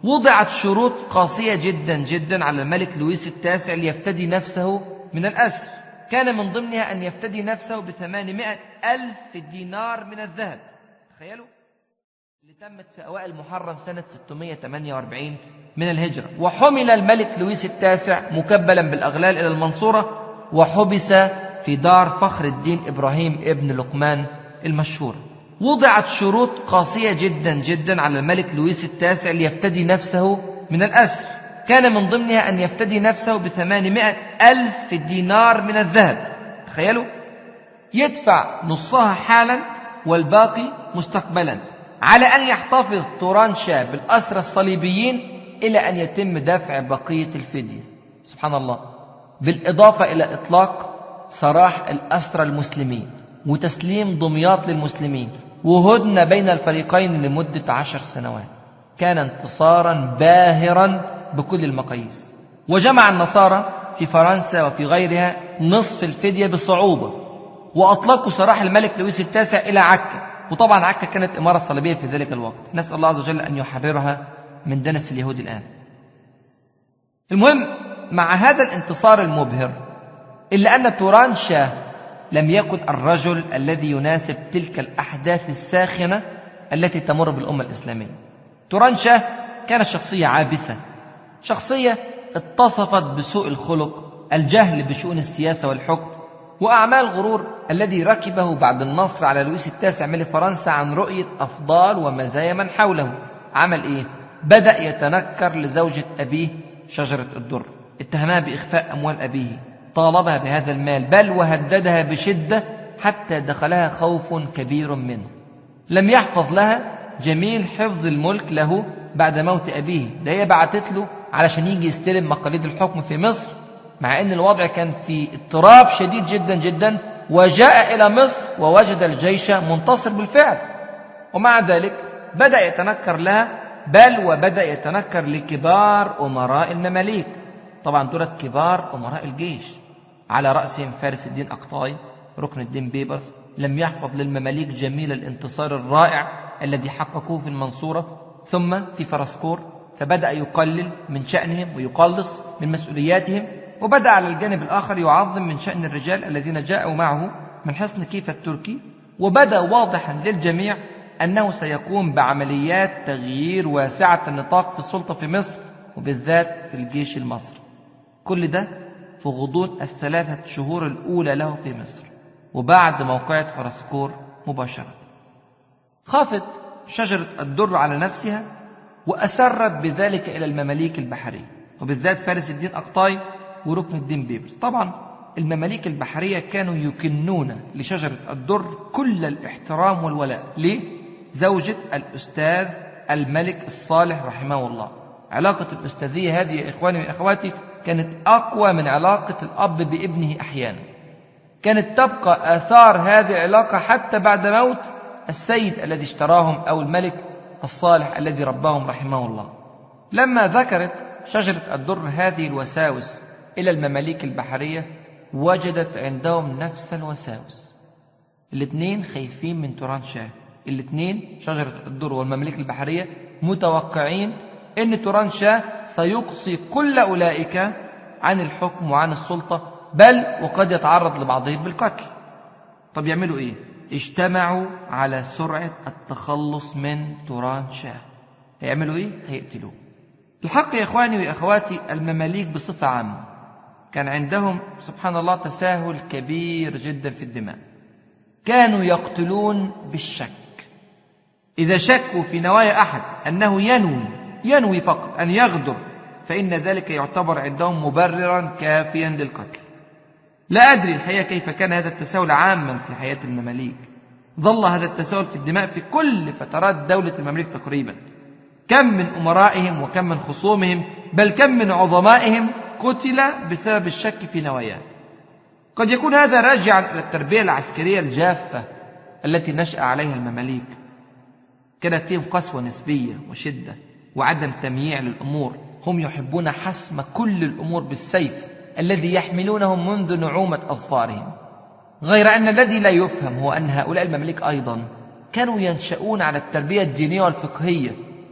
وضعت شروط قاسية جدا جدا على الملك لويس التاسع ليفتدي نفسه من الأسر. كان من ضمنها أن يفتدي نفسه ب800,000 دينار من الذهب. تخيلوا، اللي تمت في أوائل محرم سنة 648 من الهجرة. وحمل الملك لويس التاسع مكبلا بالأغلال إلى المنصورة، وحبس في دار فخر الدين إبراهيم ابن لقمان المشهور. وضعت شروط قاسية جدا جدا على الملك لويس التاسع ليفتدي نفسه من الأسر. كان من ضمنها أن يفتدي نفسه ب800,000 دينار من الذهب. تخيلوا، يدفع نصها حالا والباقي مستقبلا، على أن يحتفظ توران شاه بالأسرى الصليبيين إلى أن يتم دفع بقية الفدية. سبحان الله. بالإضافة إلى إطلاق سراح الأسرى المسلمين وتسليم دمياط للمسلمين وهدنة بين الفريقين لمدة 10 سنوات. كان انتصارا باهرا بكل المقاييس. وجمع النصارى في فرنسا وفي غيرها نصف الفدية بصعوبة، وأطلقوا سراح الملك لويس التاسع إلى عكا. وطبعا عكا كانت إمارة صليبية في ذلك الوقت، نسأل الله عز وجل أن يحررها من دنس اليهود الآن. المهم، مع هذا الانتصار المبهر، إلا أن توران شاه لم يكن الرجل الذي يناسب تلك الأحداث الساخنة التي تمر بالأمة الإسلامية. توران شاه كانت شخصية عابثة، شخصية اتصفت بسوء الخلق، الجهل بشؤون السياسة والحكم، وأعمال غرور الذي ركبه بعد النصر على لويس التاسع ملك فرنسا عن رؤية أفضال ومزايا من حوله. عمل إيه؟ بدأ يتنكر لزوجة أبيه شجرة الدر، اتهمها بإخفاء أموال أبيه، طالبها بهذا المال، بل وهددها بشدة حتى دخلها خوف كبير منه. لم يحفظ لها جميل حفظ الملك له بعد موت أبيه، ده هي بعتت له علشان يجي يستلم مقاليد الحكم في مصر، مع أن الوضع كان في اضطراب شديد جدا جدا، وجاء إلى مصر ووجد الجيش منتصر بالفعل. ومع ذلك بدأ يتنكر لها، بل وبدأ يتنكر لكبار أمراء المماليك. طبعا دولت كبار أمراء الجيش، على رأسهم فارس الدين أقطاي، ركن الدين بيبرس. لم يحفظ للمماليك جميل الانتصار الرائع الذي حققوه في المنصورة ثم في فرسكور، فبدأ يقلل من شأنهم ويقلص من مسؤولياتهم، وبدأ على الجانب الآخر يعظم من شأن الرجال الذين جاءوا معه من حصن كيفا التركي. وبدأ واضحا للجميع أنه سيقوم بعمليات تغيير واسعة النطاق في السلطة في مصر، وبالذات في الجيش المصري. كل ده في غضون ال3 شهور الأولى له في مصر، وبعد موقعة فرسكور مباشرة. خافت شجرة الدر على نفسها وأسرت بذلك إلى المماليك البحرية، وبالذات فارس الدين أقطاي وركن الدين بيبرس. طبعا المماليك البحرية كانوا يكنون لشجرة الدر كل الاحترام والولاء. ليه؟ زوجة الأستاذ الملك الصالح رحمه الله. علاقة الأستاذية هذه يا إخواني وأخواتي كانت أقوى من علاقة الأب بابنه أحيانا. كانت تبقى آثار هذه العلاقة حتى بعد موت السيد الذي اشتراهم أو الملك الصالح الذي رباهم رحمه الله. لما ذكرت شجرة الدر هذه الوساوس إلى المماليك البحرية، وجدت عندهم نفس الوساوس. الاثنين خايفين من توران شاه، الاثنين شجرة الدر والمماليك البحرية متوقعين أن توران شاه سيقصي كل أولئك عن الحكم وعن السلطة، بل وقد يتعرض لبعضهم بالقتل. طب يعملوا إيه؟ اجتمعوا على سرعة التخلص من توران شاه. هيعملوا إيه؟ هيقتلوه. الحق يا إخواني وأخواتي، المماليك بصفة عامة كان عندهم سبحان الله تساهل كبير جدا في الدماء. كانوا يقتلون بالشك. إذا شكوا في نوايا أحد أنه ينوي فقط أن يغدر، فإن ذلك يعتبر عندهم مبررا كافيا للقتل. لا أدري الحقيقة كيف كان هذا التساهل عاما في حياة المماليك. ظل هذا التساهل في الدماء في كل فترات دولة المماليك تقريبا. كم من أمرائهم وكم من خصومهم، بل كم من عظمائهم قتل بسبب الشك في نواياه. قد يكون هذا راجعا إلى التربية العسكرية الجافة التي نشأ عليها المماليك. كانت فيهم قسوة نسبية وشدة وعدم تمييع للأمور. هم يحبون حسم كل الأمور بالسيف الذي يحملونه منذ نعومة أظفارهم. غير أن الذي لا يفهم هو أن هؤلاء المماليك أيضا كانوا ينشؤون على التربية الدينية والفقهية،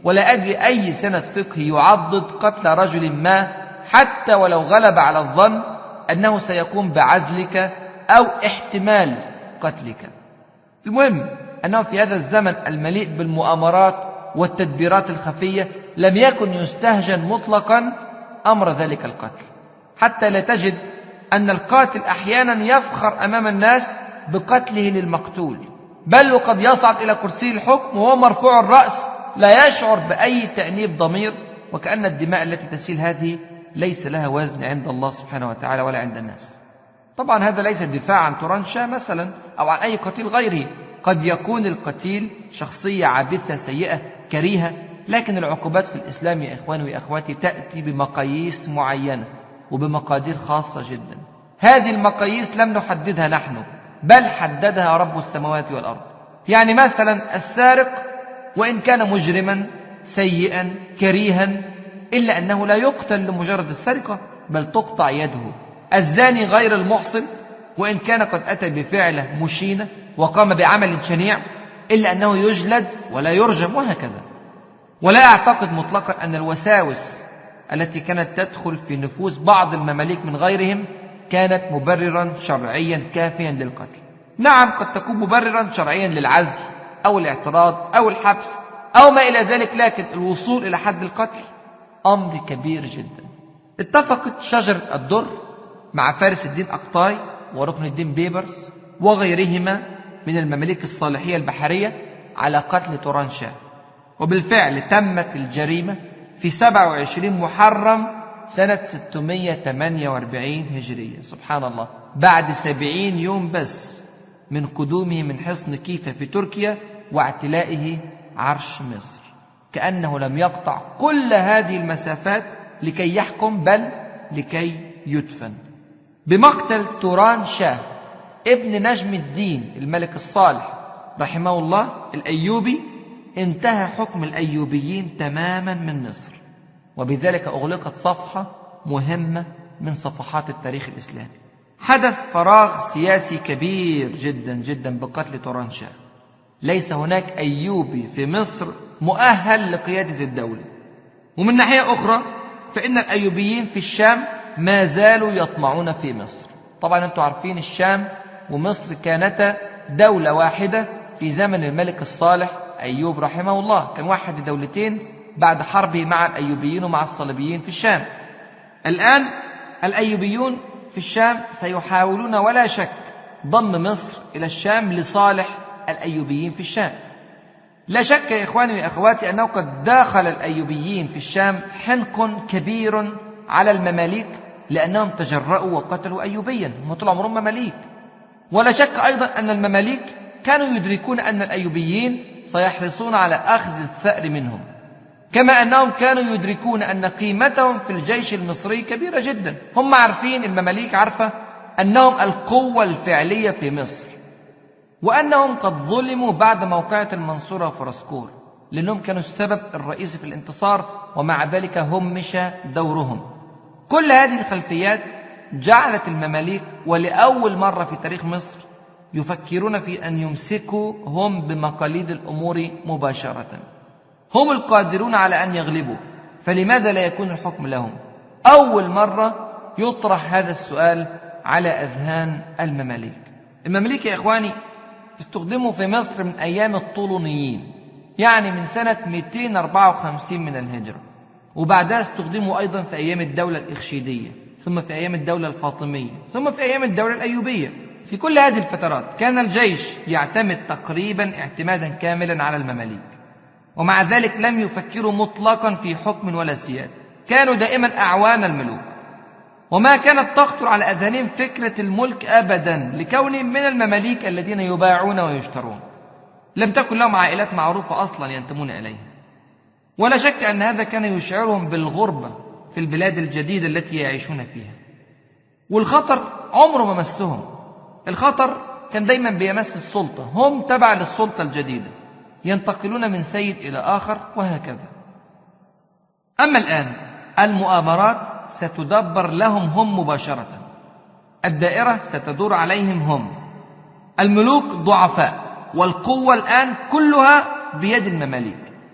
ولا أدري أي سند فقهي يعضد قتل رجل ما حتى ولو غلب على الظن أنه سيقوم بعزلك أو احتمال قتلك. المهم أنه في هذا الزمن المليء بالمؤامرات والتدبيرات الخفية لم يكن يستهجن مطلقا أمر ذلك القتل، حتى لا تجد أن القاتل أحيانا يفخر أمام الناس بقتله للمقتول، بل وقد يصعد إلى كرسي الحكم وهو مرفوع الرأس لا يشعر بأي تأنيب ضمير، وكأن الدماء التي تسيل هذه ليس لها وزن عند الله سبحانه وتعالى ولا عند الناس. طبعا هذا ليس دفاع عن تورانشاه مثلا أو عن أي قتيل غيره، قد يكون القتيل شخصية عابثة سيئة كريهة، لكن العقوبات في الإسلام يا إخواني وأخواتي تأتي بمقاييس معينة وبمقادير خاصة جدا. هذه المقاييس لم نحددها نحن، بل حددها رب السماوات والأرض. يعني مثلا السارق وإن كان مجرما سيئا كريها إلا أنه لا يقتل لمجرد السرقة، بل تقطع يده. الزاني غير المحصن وإن كان قد أتى بفعله مشينة وقام بعمل شنيع إلا أنه يجلد ولا يرجم، وهكذا. ولا أعتقد مطلقا أن الوساوس التي كانت تدخل في نفوس بعض المماليك من غيرهم كانت مبررا شرعيا كافيا للقتل. نعم قد تكون مبررا شرعيا للعزل أو الاعتراض أو الحبس أو ما إلى ذلك، لكن الوصول إلى حد القتل أمر كبير جدا. اتفقت شجرة الدر مع فارس الدين أقطاي وركن الدين بيبرس وغيرهما من المماليك الصالحية البحرية على قتل تورانشاه، وبالفعل تمت الجريمة في 27 محرم سنة 648 هجرية. سبحان الله، بعد 70 يوم بس من قدومه من حصن كيفا في تركيا واعتلائه عرش مصر، كأنه لم يقطع كل هذه المسافات لكي يحكم، بل لكي يدفن. بمقتل تورانشاه ابن نجم الدين الملك الصالح رحمه الله الأيوبي انتهى حكم الأيوبيين تماما من مصر، وبذلك أغلقت صفحة مهمة من صفحات التاريخ الإسلامي. حدث فراغ سياسي كبير جدا جدا بقتل تورانشاه. ليس هناك أيوبي في مصر مؤهل لقيادة الدولة. ومن ناحية أخرى فإن الأيوبيين في الشام ما زالوا يطمعون في مصر. طبعا أنتم عارفين الشام ومصر كانتا دولة واحدة في زمن الملك الصالح أيوب رحمه الله، كان واحد دولتين بعد حربه مع الأيوبيين ومع الصليبيين في الشام. الآن الأيوبيون في الشام سيحاولون ولا شك ضم مصر إلى الشام لصالح الأيوبيين في الشام. لا شك يا إخواني وأخواتي أنه قد داخل الأيوبيين في الشام حنق كبير على المماليك لأنهم تجرؤوا وقتلوا أيوبيا، هم طول عمرهم مماليك. ولا شك أيضا أن المماليك كانوا يدركون أن الأيوبيين سيحرصون على أخذ الثأر منهم، كما أنهم كانوا يدركون أن قيمتهم في الجيش المصري كبيرة جدا. هم عارفين، المماليك عارفة أنهم القوة الفعلية في مصر، وأنهم قد ظلموا بعد موقعة المنصورة وفرسكور، لأنهم كانوا السبب الرئيسي في الانتصار، ومع ذلك همش دورهم. كل هذه الخلفيات جعلت المماليك ولأول مرة في تاريخ مصر يفكرون في أن يمسكوا هم بمقاليد الأمور مباشرة. هم القادرون على أن يغلبوا، فلماذا لا يكون الحكم لهم؟ أول مرة يطرح هذا السؤال على أذهان المماليك. المماليك يا إخواني استخدموا في مصر من أيام الطولونيين، يعني من سنة 254 من الهجرة، وبعدها استخدموا أيضا في أيام الدولة الإخشيدية، ثم في أيام الدولة الفاطمية، ثم في أيام الدولة الأيوبية. في كل هذه الفترات كان الجيش يعتمد تقريبا اعتمادا كاملا على المماليك، ومع ذلك لم يفكروا مطلقا في حكم ولا سيادة، كانوا دائما أعوان الملوك، وما كانت تخطر على أذهانهم فكرة الملك أبدا، لكونهم من المماليك الذين يباعون ويشترون. لم تكن لهم عائلات معروفة أصلا ينتمون إليها. ولا شك أن هذا كان يشعرهم بالغربة في البلاد الجديدة التي يعيشون فيها. والخطر عمره ما مسهم. الخطر كان دايما بيمس السلطة، هم تبع للسلطة الجديدة، ينتقلون من سيد إلى آخر وهكذا. أما الآن المؤامرات ستدبر لهم هم مباشرة، الدائرة ستدور عليهم هم. الملوك ضعفاء، والقوة الآن كلها بيد المماليك،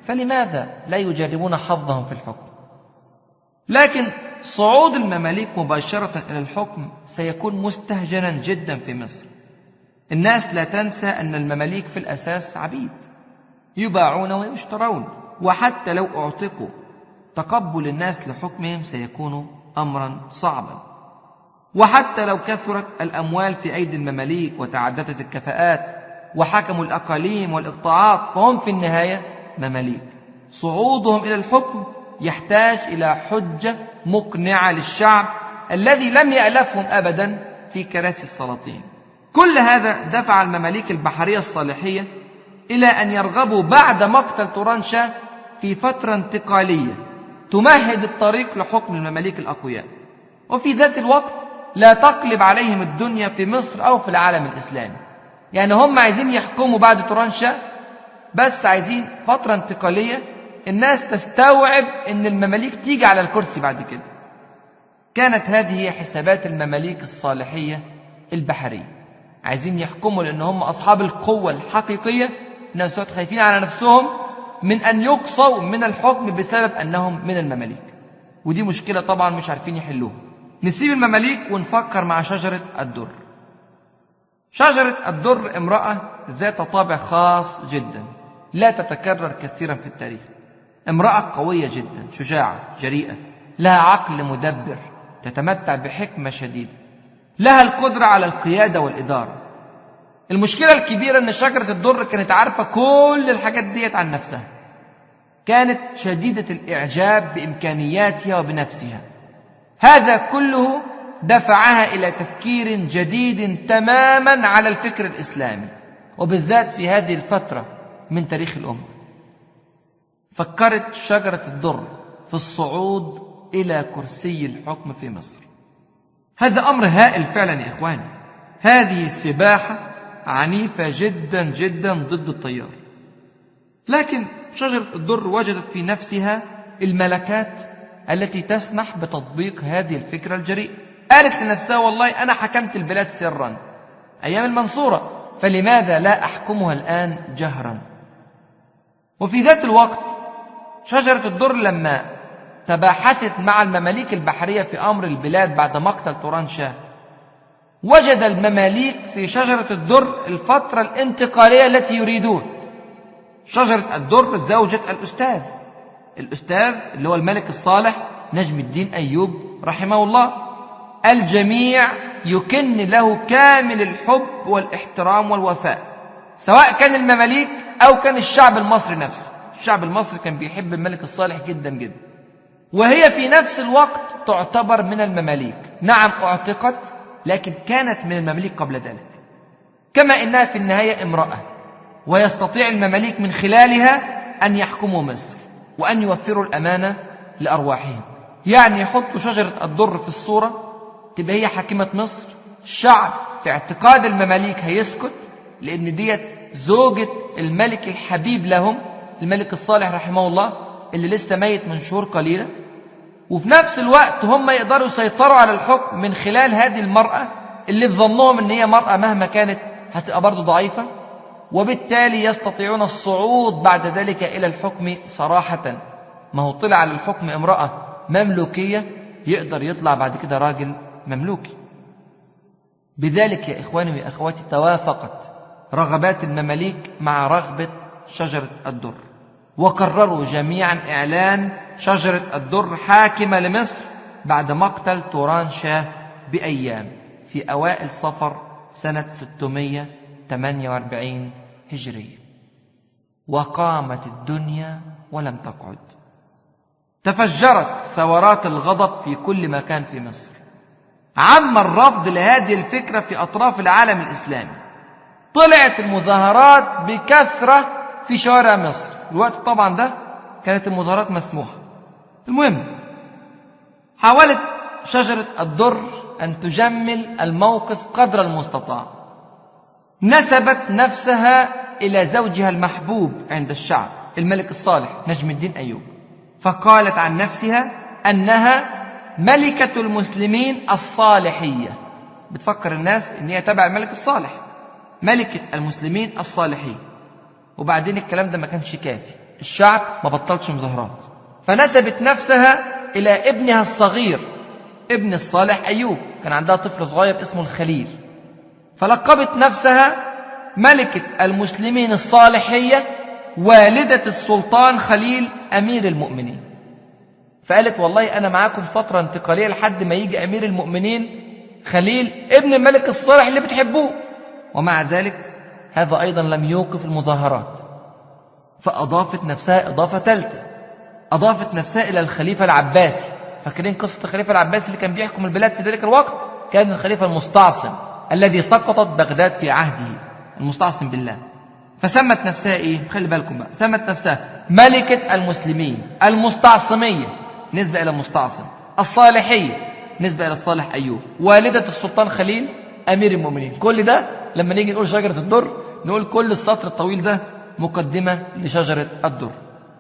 فلماذا لا يجربون حظهم في الحكم؟ لكن صعود المماليك مباشرة إلى الحكم سيكون مستهجنا جدا في مصر. الناس لا تنسى أن المماليك في الأساس عبيد يباعون ويشترون، وحتى لو اعتقوا تقبل الناس لحكمهم سيكون أمرا صعبا. وحتى لو كثرت الأموال في أيدي المماليك وتعددت الكفاءات وحكموا الأقاليم والإقطاعات، فهم في النهاية مماليك. صعودهم إلى الحكم يحتاج إلى حجة مقنعة للشعب الذي لم يألفهم أبدا في كراسي السلاطين. كل هذا دفع المماليك البحرية الصالحية إلى أن يرغبوا بعد مقتل توران-شاه في فترة انتقالية تمهد الطريق لحكم المماليك الأقوياء، وفي ذات الوقت لا تقلب عليهم الدنيا في مصر أو في العالم الإسلامي. يعني هم عايزين يحكموا بعد توران-شاه، بس عايزين فترة انتقالية الناس تستوعب أن المماليك تيجي على الكرسي بعد كده. كانت هذه هي حسابات المماليك الصالحية البحرية، عايزين يحكموا لأن هم أصحاب القوة الحقيقية، في نفس الوقت خايفين على نفسهم من أن يقصوا من الحكم بسبب أنهم من المماليك، ودي مشكلة طبعا مش عارفين يحلوها. نسيب المماليك ونفكر مع شجرة الدر. شجرة الدر امرأة ذات طابع خاص جدا لا تتكرر كثيرا في التاريخ. امرأة قوية جدا، شجاعة، جريئة، لها عقل مدبر، تتمتع بحكمة شديدة، لها القدرة على القيادة والإدارة. المشكلة الكبيرة أن شجرة الدر كانت عارفة كل الحاجات ديت عن نفسها، كانت شديدة الإعجاب بإمكانياتها وبنفسها. هذا كله دفعها إلى تفكير جديد تماما على الفكر الإسلامي، وبالذات في هذه الفترة من تاريخ الأمة. فكرت شجرة الدر في الصعود إلى كرسي الحكم في مصر. هذا أمر هائل فعلا يا إخواني، هذه سباحة عنيفة جدا جدا ضد التيار. لكن شجرة الدر وجدت في نفسها الملكات التي تسمح بتطبيق هذه الفكرة الجريئة. قالت لنفسها والله أنا حكمت البلاد سرا أيام المنصورة، فلماذا لا أحكمها الآن جهرا؟ وفي ذات الوقت شجرة الدر لما تباحثت مع المماليك البحرية في أمر البلاد بعد مقتل توران-شاه، وجد المماليك في شجرة الدر الفترة الانتقالية التي يريدون. شجرة الدر زوجة الأستاذ اللي هو الملك الصالح نجم الدين أيوب رحمه الله. الجميع يكن له كامل الحب والاحترام والوفاء، سواء كان المماليك أو كان الشعب المصري نفسه. الشعب المصري كان بيحب الملك الصالح جدا جدا، وهي في نفس الوقت تعتبر من المماليك. نعم اعتقت، لكن كانت من المماليك قبل ذلك، كما إنها في النهاية امرأة، ويستطيع المماليك من خلالها أن يحكموا مصر وأن يوفروا الأمانة لأرواحهم. يعني يحطوا شجرة الدر في الصورة تبقى هي حاكمة مصر. الشعب في اعتقاد المماليك هيسكت، لأن ديت زوجة الملك الحبيب لهم الملك الصالح رحمه الله اللي لسه ميت من شهور قليلة. وفي نفس الوقت هم يقدروا يسيطروا على الحكم من خلال هذه المرأة اللي في ظنهم ان هي مرأة مهما كانت هتبقى برضو ضعيفة، وبالتالي يستطيعون الصعود بعد ذلك إلى الحكم صراحة. ما هو طلع على الحكم امرأة مملوكية، يقدر يطلع بعد كده راجل مملوكي. بذلك يا إخواني وأخواتي توافقت رغبات المماليك مع رغبة شجرة الدر، وقرروا جميعا إعلان شجرة الدر حاكمة لمصر بعد مقتل توران-شاه بأيام في أوائل صفر سنة 648 هجرية. وقامت الدنيا ولم تقعد، تفجرت ثورات الغضب في كل مكان في مصر، عم الرفض لهذه الفكرة في أطراف العالم الإسلامي. طلعت المظاهرات بكثرة في شوارع مصر. في الوقت طبعا ده كانت المظاهرات مسموحة. المهم حاولت شجرة الدر أن تجمل الموقف قدر المستطاع. نسبت نفسها إلى زوجها المحبوب عند الشعب الملك الصالح نجم الدين أيوب، فقالت عن نفسها أنها ملكة المسلمين الصالحية. بتفكر الناس أن هي تبع الملك الصالح، ملكة المسلمين الصالحين. وبعدين الكلام ده ما كانش كافي، الشعب ما بطلش مظاهرات، فنسبت نفسها إلى ابنها الصغير ابن الصالح أيوب، كان عندها طفل صغير اسمه الخليل، فلقبت نفسها ملكة المسلمين الصالحية والدة السلطان خليل أمير المؤمنين. فقالت والله أنا معاكم فترة انتقالية لحد ما يجي أمير المؤمنين خليل ابن الملك الصالح اللي بتحبوه. ومع ذلك هذا أيضا لم يوقف المظاهرات، فأضافت نفسها إضافة ثالثة، أضافت نفسها إلى الخليفة العباسي. فاكرين قصة الخليفة العباسي اللي كان بيحكم البلاد في ذلك الوقت؟ كان الخليفة المستعصم الذي سقطت بغداد في عهده، المستعصم بالله. فسمت نفسها إيه؟ خلي بالكم بقى، سمت نفسها ملكة المسلمين المستعصمية نسبة إلى المستعصم، الصالحية نسبة إلى الصالح أيوب، والدة السلطان خليل أمير المؤمنين. كل ده لما نيجي نقول شجرة الدر نقول كل السطر الطويل ده مقدمة لشجرة الدر.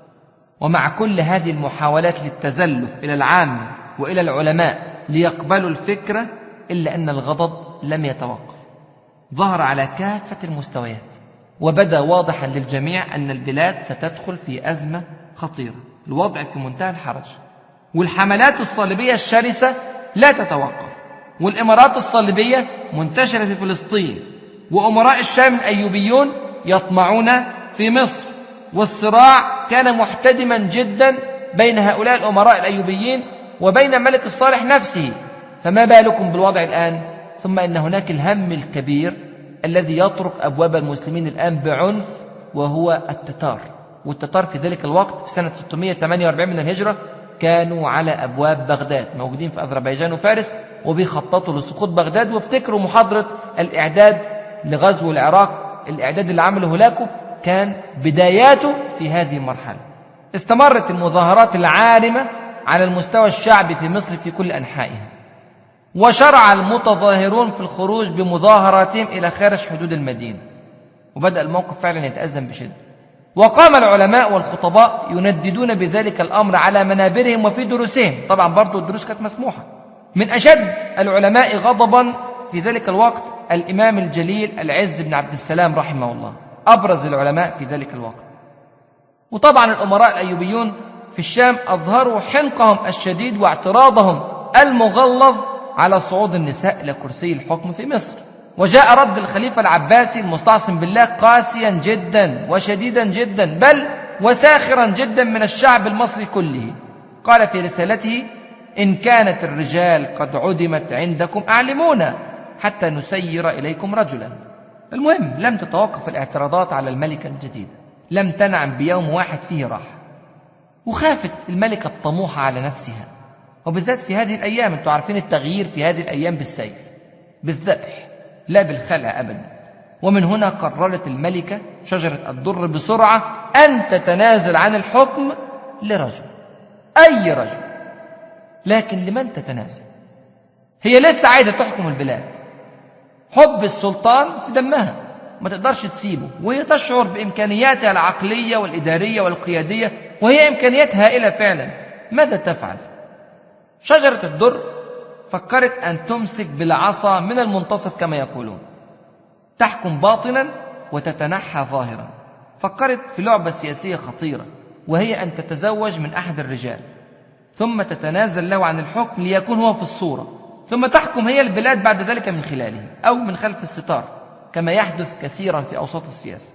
ومع كل هذه المحاولات للتزلف إلى العامة وإلى العلماء ليقبلوا الفكرة، إلا أن الغضب لم يتوقف، ظهر على كافة المستويات، وبدا واضحا للجميع أن البلاد ستدخل في أزمة خطيرة، الوضع في منتهى الحرج، والحملات الصليبية الشرسة لا تتوقف، والإمارات الصليبية منتشرة في فلسطين، وأمراء الشام الأيوبيون يطمعون في مصر، والصراع كان محتدما جدا بين هؤلاء الأمراء الأيوبيين وبين الملك الصالح نفسه. فما بالكم بالوضع الآن؟ ثم إن هناك الهم الكبير الذي يطرق أبواب المسلمين الآن بعنف، وهو التتار. والتتار في ذلك الوقت في سنة 648 من الهجرة كانوا على أبواب بغداد، موجودين في أذربيجان وفارس، وبيخططوا لسقوط بغداد. وافتكروا محاضرة الإعداد لغزو العراق، الإعداد اللي عمله هولاكو كان بداياته في هذه المرحلة. استمرت المظاهرات العارمة على المستوى الشعبي في مصر في كل أنحائها، وشرع المتظاهرون في الخروج بمظاهراتهم إلى خارج حدود المدينة، وبدأ الموقف فعلا يتأزم بشدة. وقام العلماء والخطباء ينددون بذلك الأمر على منابرهم وفي دروسهم، طبعا برضو الدروس كانت مسموحة. من أشد العلماء غضبا في ذلك الوقت الإمام الجليل العز بن عبد السلام رحمه الله، أبرز العلماء في ذلك الوقت. وطبعا الأمراء الأيوبيون في الشام أظهروا حنقهم الشديد واعتراضهم المغلظ على صعود النساء إلى كرسي الحكم في مصر. وجاء رد الخليفة العباسي المستعصم بالله قاسيا جدا وشديدا جدا، بل وساخرا جدا من الشعب المصري كله. قال في رسالته: إن كانت الرجال قد عدمت عندكم أعلمونا حتى نسير إليكم رجلا. المهم لم تتوقف الاعتراضات على الملكة الجديدة، لم تنعم بيوم واحد فيه راحة. وخافت الملكة الطموحة على نفسها، وبالذات في هذه الأيام، أنتم عارفين التغيير في هذه الأيام بالسيف، بالذبح، لا بالخلع أبدا. ومن هنا قررت الملكة شجرة الدر بسرعة أن تتنازل عن الحكم لرجل، أي رجل. لكن لمن تتنازل؟ هي لسه عايزة تحكم البلاد، حب السلطان في دمها، ما تقدرش تسيبه، وهي تشعر بإمكانياتها العقلية والإدارية والقيادية، وهي إمكانيات هائلة فعلا. ماذا تفعل؟ شجرة الدر فكرت أن تمسك بالعصا من المنتصف كما يقولون، تحكم باطنا وتتنحى ظاهرا. فكرت في لعبة سياسية خطيرة، وهي أن تتزوج من أحد الرجال ثم تتنازل له عن الحكم ليكون هو في الصورة، ثم تحكم هي البلاد بعد ذلك من خلاله أو من خلف الستار، كما يحدث كثيرا في أوساط السياسة.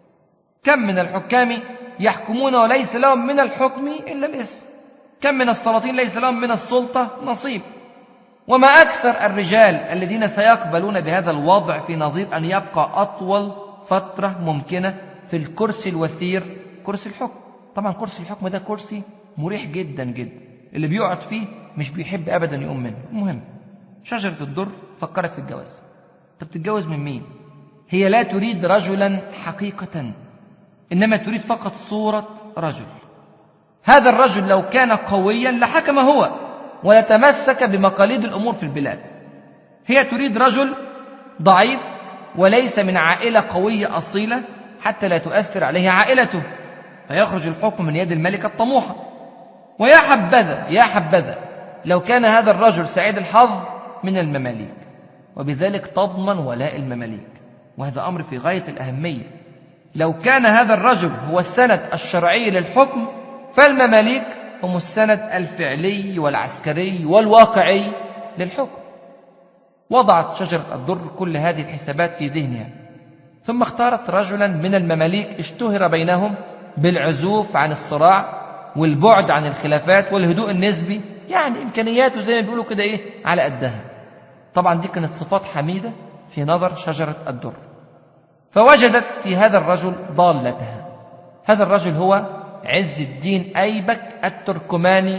كم من الحكام يحكمون وليس لهم من الحكم إلا الاسم، كم من السلاطين ليس لهم من السلطة نصيب. وما أكثر الرجال الذين سيقبلون بهذا الوضع في نظير أن يبقى أطول فترة ممكنة في الكرسي الوثير، كرسي الحكم. طبعا كرسي الحكم ده كرسي مريح جدا جدا، اللي بيقعد فيه مش بيحب أبدا يقوم منه. المهم شجرة الدر فكرت في الجواز. طب تتجوز من مين؟ هي لا تريد رجلا حقيقة، إنما تريد فقط صورة رجل. هذا الرجل لو كان قويا لحكم هو ولتمسك بمقاليد الأمور في البلاد. هي تريد رجل ضعيف وليس من عائلة قوية أصيلة حتى لا تؤثر عليه عائلته، فيخرج الحكم من يد الملكة الطموحة. ويا حبذا يا حبذا لو كان هذا الرجل سعيد الحظ من المماليك، وبذلك تضمن ولاء المماليك، وهذا أمر في غاية الأهمية. لو كان هذا الرجل هو السند الشرعي للحكم فالمماليك هم السند الفعلي والعسكري والواقعي للحكم. وضعت شجرة الدر كل هذه الحسابات في ذهنها، ثم اختارت رجلا من المماليك اشتهر بينهم بالعزوف عن الصراع والبعد عن الخلافات والهدوء النسبي، يعني إمكانياته زي ما بيقولوا كده على قدها. طبعا دي كانت صفات حميدة في نظر شجرة الدر، فوجدت في هذا الرجل ضالتها. هذا الرجل هو عز الدين أيبك التركماني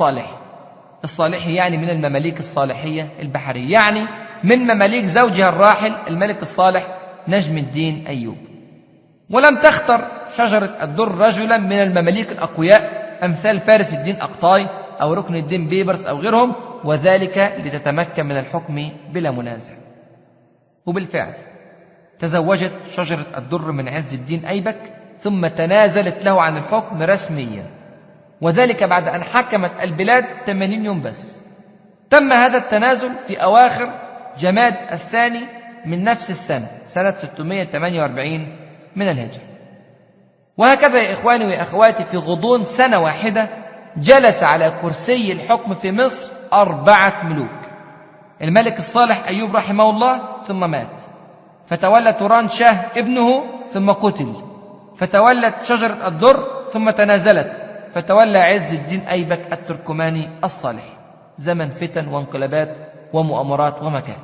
الصالحي يعني من المماليك الصالحية البحرية، يعني من مماليك زوجها الراحل الملك الصالح نجم الدين أيوب. ولم تختر شجرة الدر رجلا من المماليك الأقوياء أمثال فارس الدين أقطاي أو ركن الدين بيبرس أو غيرهم، وذلك لتتمكن من الحكم بلا منازع. وبالفعل تزوجت شجرة الدر من عز الدين أيبك، ثم تنازلت له عن الحكم رسميا، وذلك بعد أن حكمت البلاد 80 يوم بس. تم هذا التنازل في أواخر جماد الثاني من نفس السنة، سنة 648 من الهجرة. وهكذا يا إخواني وأخواتي في غضون سنة واحدة جلس على كرسي الحكم في مصر 4 ملوك. الملك الصالح أيوب رحمه الله ثم مات، فتولى توران شاه ابنه ثم قتل، فتولت شجرة الدر ثم تنازلت، فتولى عز الدين أيبك التركماني الصالحي. زمن فتن وانقلابات ومؤامرات ومكائد.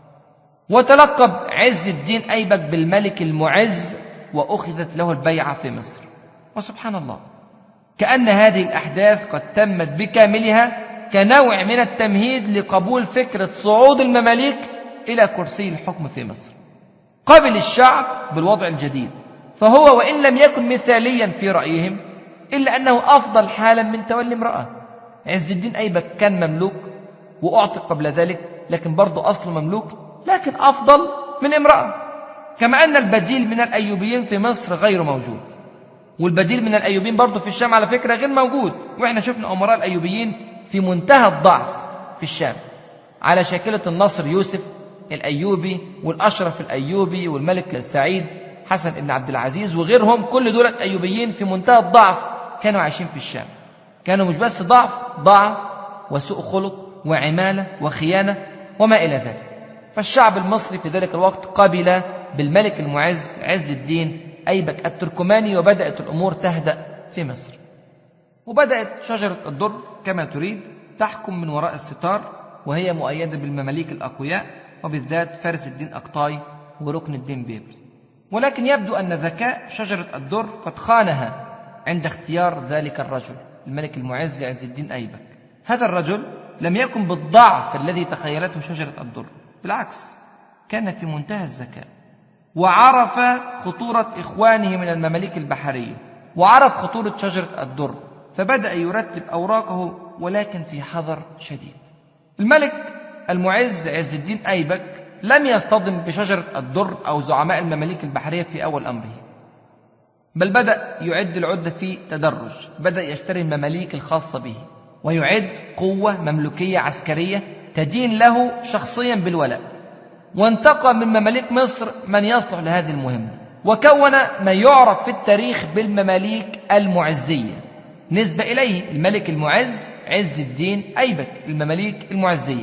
وتلقب عز الدين أيبك بالملك المعز، وأخذت له البيعة في مصر. وسبحان الله، كأن هذه الأحداث قد تمت بكاملها كنوع من التمهيد لقبول فكرة صعود المماليك إلى كرسي الحكم في مصر. قبل الشعب بالوضع الجديد، فهو وإن لم يكن مثاليا في رأيهم إلا أنه أفضل حالا من تولي امرأة. عز الدين أيبك كان مملوك وأعتق قبل ذلك، لكن برضه أصله مملوك، لكن أفضل من امرأة. كما أن البديل من الأيوبيين في مصر غير موجود، والبديل من الأيوبيين برضه في الشام على فكرة غير موجود. وإحنا شفنا أمراء الأيوبيين في منتهى الضعف في الشام، على شاكلة النصر يوسف الأيوبي والأشرف الأيوبي والملك السعيد حسن بن عبد العزيز وغيرهم. كل دول أيوبيين في منتهى الضعف كانوا عايشين في الشام. كانوا مش بس ضعف وسوء خلق وعمالة وخيانة وما إلى ذلك. فالشعب المصري في ذلك الوقت قبل بالملك المعز عز الدين أيبك التركماني، وبدأت الأمور تهدأ في مصر. وبدأت شجرة الدر كما تريد تحكم من وراء الستار، وهي مؤيدة بالمماليك الأقوياء، وبالذات فارس الدين أقطاي وركن الدين بيبرس. ولكن يبدو أن ذكاء شجرة الدر قد خانها عند اختيار ذلك الرجل الملك المعز عز الدين أيبك. هذا الرجل لم يكن بالضعف الذي تخيلته شجرة الدر، بالعكس كان في منتهى الذكاء، وعرف خطورة إخوانه من المماليك البحرية، وعرف خطورة شجرة الدر، فبدأ يرتب أوراقه ولكن في حذر شديد. الملك المعز عز الدين أيبك لم يصطدم بشجرة الدر أو زعماء المماليك البحرية في أول أمره، بل بدأ يعد العدة في تدرج. بدأ يشتري المماليك الخاصة به، ويعد قوة مملوكية عسكرية تدين له شخصيا بالولاء. وانتقى من مماليك مصر من يصلح لهذه المهمة، وكون ما يعرف في التاريخ بالمماليك المعزية نسبة إليه الملك المعز عز الدين أيبك، المماليك المعزية.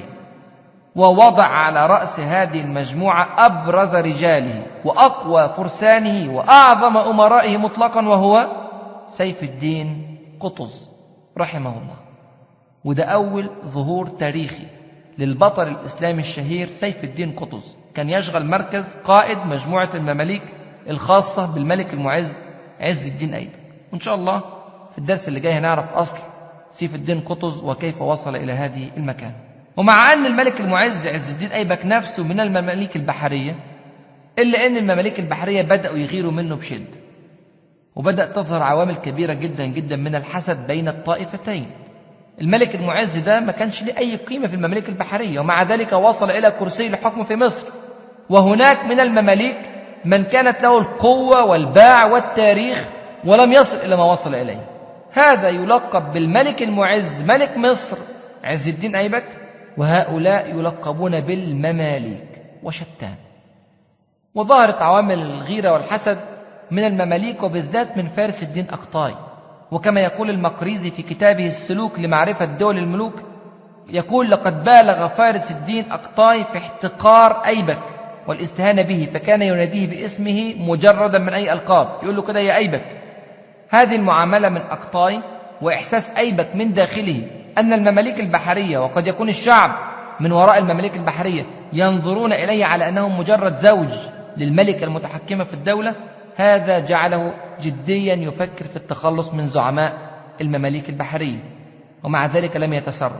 ووضع على رأس هذه المجموعة أبرز رجاله وأقوى فرسانه وأعظم أمرائه مطلقا، وهو سيف الدين قطز رحمه الله. وده أول ظهور تاريخي للبطل الإسلامي الشهير سيف الدين قطز. كان يشغل مركز قائد مجموعة المماليك الخاصة بالملك المعز عز الدين أيبك. وإن شاء الله في الدرس اللي جاي هنعرف أصل سيف الدين قطز وكيف وصل إلى هذه المكان. ومع أن الملك المعز عز الدين أيبك نفسه من المماليك البحرية، إلا أن المماليك البحرية بدأوا يغيروا منه بشدة، وبدأ تظهر عوامل كبيرة جدا جدا من الحسد بين الطائفتين. الملك المعز ده ما كانش له أي قيمة في المماليك البحرية، ومع ذلك وصل إلى كرسي الحكم في مصر. وهناك من المماليك من كانت له القوة والباع والتاريخ ولم يصل إلى ما وصل إليه. هذا يلقب بالملك المعز ملك مصر عز الدين أيبك، وهؤلاء يلقبون بالمماليك، وشتان. وظهرت عوامل الغيرة والحسد من المماليك وبالذات من فارس الدين أقطاي. وكما يقول المقريزي في كتابه السلوك لمعرفة دول الملوك، يقول: لقد بالغ فارس الدين أقطاي في احتقار أيبك والاستهانة به، فكان يناديه باسمه مجردا من أي ألقاب، يقول له كده يا أيبك. هذه المعاملة من أقطاي وإحساس أيبك من داخله أن المماليك البحرية، وقد يكون الشعب من وراء المماليك البحرية ينظرون إليه على أنه مجرد زوج للملكة المتحكمة في الدولة، هذا جعله جديا يفكر في التخلص من زعماء المماليك البحرية، ومع ذلك لم يتسرع.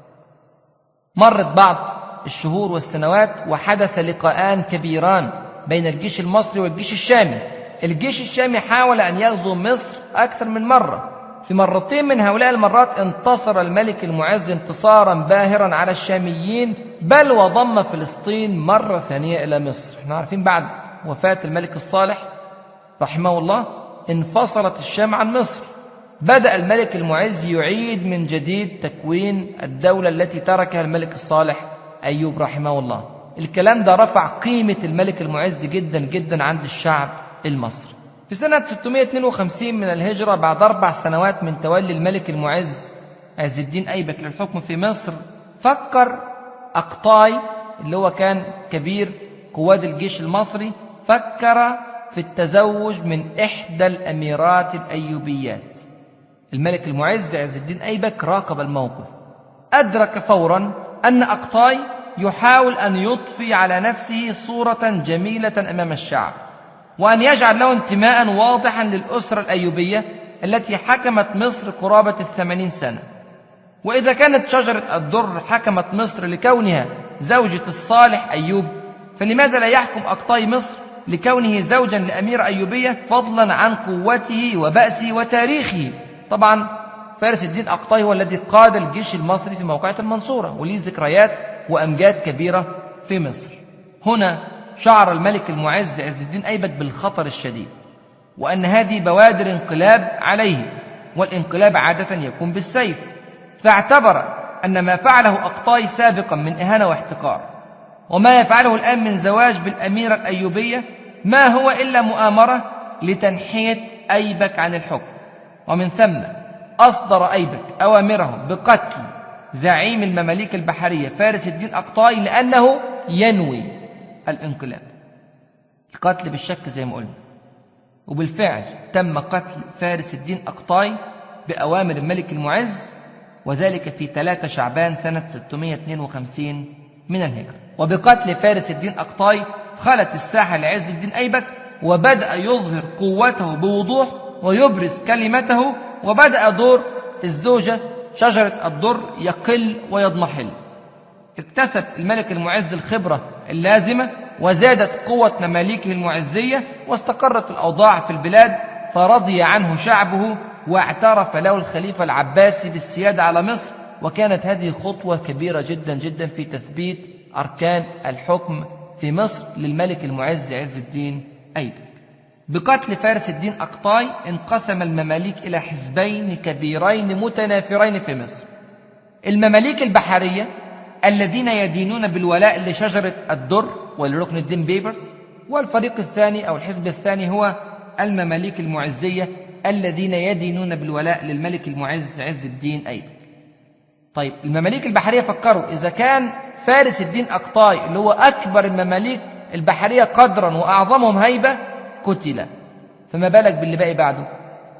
مرت بعض الشهور والسنوات وحدث لقاءان كبيران بين الجيش المصري والجيش الشامي. الجيش الشامي حاول أن يغزو مصر أكثر من مرة، في مرتين من هؤلاء المرات انتصر الملك المعز انتصارا باهرا على الشاميين، بل وضم فلسطين مرة ثانية إلى مصر. احنا عارفين بعد وفاة الملك الصالح رحمه الله انفصلت الشام عن مصر، بدأ الملك المعز يعيد من جديد تكوين الدولة التي تركها الملك الصالح أيوب رحمه الله. الكلام ده رفع قيمة الملك المعز جدا جدا عند الشعب المصري. في سنة 652 من الهجرة، بعد 4 سنوات من تولي الملك المعز عز الدين أيبك للحكم في مصر، فكر أقطاي اللي هو كان كبير قواد الجيش المصري، فكر في التزوج من إحدى الأميرات الأيوبيات. الملك المعز عز الدين أيبك راقب الموقف، أدرك فورا أن أقطاي يحاول أن يضفي على نفسه صورة جميلة أمام الشعب، وأن يجعل له انتماء واضحا للأسرة الأيوبية التي حكمت مصر قرابة 80 سنة. وإذا كانت شجرة الدر حكمت مصر لكونها زوجة الصالح أيوب، فلماذا لا يحكم أقطاي مصر لكونه زوجا لأميرة أيوبية، فضلا عن قوته وبأسه وتاريخه؟ طبعا فارس الدين أقطاي هو الذي قاد الجيش المصري في موقعة المنصورة، وليه ذكريات وأمجاد كبيرة في مصر. هنا شعر الملك المعز عز الدين أيبك بالخطر الشديد، وأن هذه بوادر انقلاب عليه، والانقلاب عادة يكون بالسيف، فاعتبر أن ما فعله أقطاي سابقا من إهانة واحتقار، وما يفعله الآن من زواج بالأميرة الأيوبية، ما هو إلا مؤامرة لتنحية أيبك عن الحكم. ومن ثم أصدر أيبك أوامره بقتل زعيم المماليك البحرية فارس الدين أقطاي لأنه ينوي الانقلاب. القتل بالشك زي ما قلنا، وبالفعل تم قتل فارس الدين أقطاي بأوامر الملك المعز، وذلك في 3 شعبان سنة 652 من الهجرة. وبقتل فارس الدين أقطاي خلت الساحة لعز الدين أيبك، وبدأ يظهر قوته بوضوح ويبرز كلمته، وبدأ دور الزوجة شجرة الدر يقل ويضمحل. اكتسب الملك المعز الخبرة اللازمة، وزادت قوة مماليكه المعزية، واستقرت الأوضاع في البلاد، فرضي عنه شعبه واعترف له الخليفة العباسي بالسيادة على مصر. وكانت هذه خطوة كبيرة جدا جدا في تثبيت أركان الحكم في مصر للملك المعز عز الدين أيبك. بقتل فارس الدين أقطاي انقسم المماليك إلى حزبين كبيرين متنافرين في مصر: المماليك البحرية الذين يدينون بالولاء لشجرة الدر ولركن الدين بيبرس، والفريق الثاني أو الحزب الثاني هو المماليك المعزية الذين يدينون بالولاء للملك المعز عز الدين أيبك. طيب، المماليك البحرية فكروا إذا كان فارس الدين أقطاي اللي هو أكبر المماليك البحرية قدرا وأعظمهم هيبة قتل، فما بالك باللي باقي بعده؟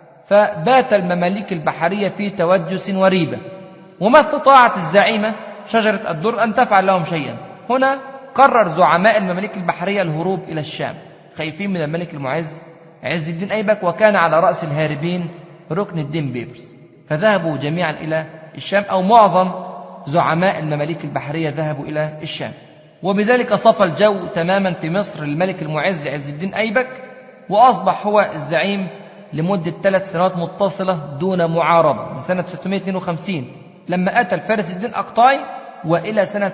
فبات المماليك البحرية في توجس وريبة، وما استطاعت الزعيمة شجرة الدر أن تفعل لهم شيئا. هنا قرر زعماء المماليك البحرية الهروب إلى الشام، خايفين من الملك المعز عز الدين أيبك، وكان على رأس الهاربين ركن الدين بيبرس، فذهبوا جميعا إلى الشام، أو معظم زعماء المماليك البحرية ذهبوا إلى الشام. وبذلك صفى الجو تماما في مصر للملك المعز عز الدين أيبك، وأصبح هو الزعيم لمدة 3 سنوات متصلة دون معارضة، من سنة 652 لما قتل فارس الدين أقطاي وإلى سنة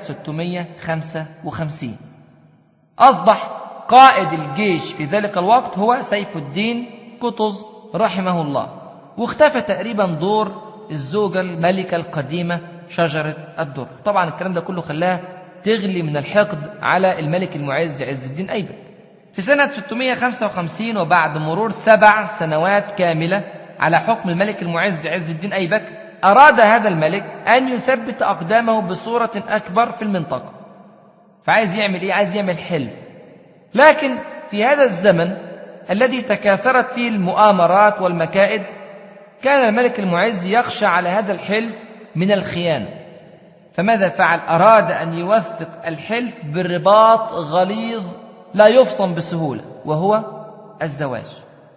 655. أصبح قائد الجيش في ذلك الوقت هو سيف الدين قطز رحمه الله، واختفى تقريبا دور الزوجة الملكة القديمة شجرة الدر. طبعا الكلام ده كله خلاها تغلي من الحقد على الملك المعز عز الدين أيبك، في سنة 655 وبعد مرور 7 سنوات كاملة على حكم الملك المعز عز الدين أيبك، أراد هذا الملك أن يثبت أقدامه بصورة أكبر في المنطقة. فعايز يعمل إيه؟ عايز يعمل حلف. لكن في هذا الزمن الذي تكاثرت فيه المؤامرات والمكائد، كان الملك المعز يخشى على هذا الحلف من الخيانة. فماذا فعل؟ أراد أن يوثق الحلف برباط غليظ لا يفصم بسهولة، وهو الزواج.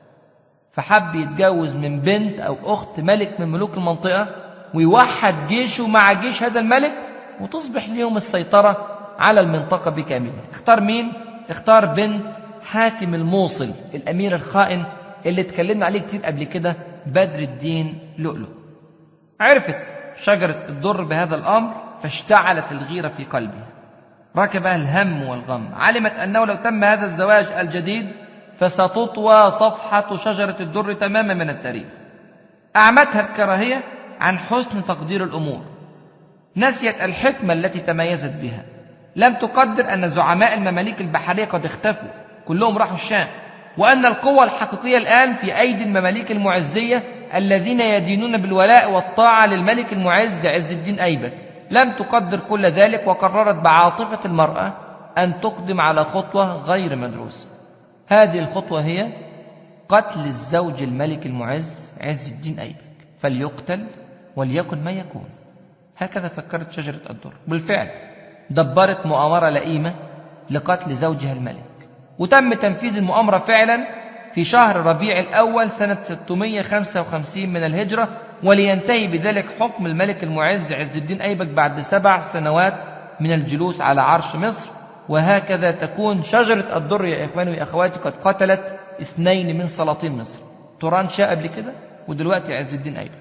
فحب يتجوز من بنت أو أخت ملك من ملوك المنطقة، ويوحد جيشه مع جيش هذا الملك، وتصبح لهم السيطرة على المنطقة بكاملها. اختار مين؟ اختار بنت حاكم الموصل، الأمير الخائن اللي اتكلمنا عليه كتير قبل كده، بدر الدين لؤلؤ. عرفت شجرة الدر بهذا الأمر، فاشتعلت الغيرة في قلبها، ركبها الهم والغم. علمت أنه لو تم هذا الزواج الجديد فستطوى صفحة شجرة الدر تماما من التاريخ. أعمتها الكراهية عن حسن تقدير الأمور، نسيت الحكمة التي تميزت بها. لم تقدر أن زعماء المماليك البحرية قد اختفوا، كلهم راحوا الشام، وأن القوة الحقيقية الآن في أيدي المماليك المعزية الذين يدينون بالولاء والطاعة للملك المعز عز الدين أيبك. لم تقدر كل ذلك، وقررت بعاطفة المرأة أن تقدم على خطوة غير مدروسة. هذه الخطوة هي قتل الزوج الملك المعز عز الدين أيبك، فليقتل وليكن ما يكون. هكذا فكرت شجرة الدر. بالفعل دبرت مؤامرة لئيمة لقتل زوجها الملك، وتم تنفيذ المؤامرة فعلا في شهر ربيع الأول سنة 655 من الهجرة، ولينتهي بذلك حكم الملك المعز عز الدين أيبك بعد 7 سنوات من الجلوس على عرش مصر. وهكذا تكون شجرة الدر يا إخواني وأخواتي قد قتلت 2 من سلاطين مصر، توران شاه قبل كده، ودلوقتي عز الدين أيبك.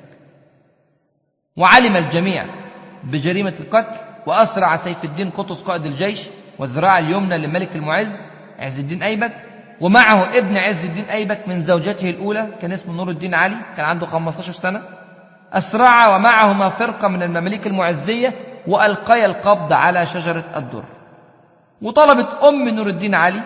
وعلم الجميع بجريمة القتل، وأسرع سيف الدين قطز قائد الجيش والذراع اليمنى للملك المعز عز الدين أيبك، ومعه ابن عز الدين أيبك من زوجته الأولى، كان اسمه نور الدين علي، كان عنده 15 سنة. أسرع ومعهما فرقة من المماليك المعزية، وألقيا القبض على شجرة الدر. وطلبت أم نور الدين علي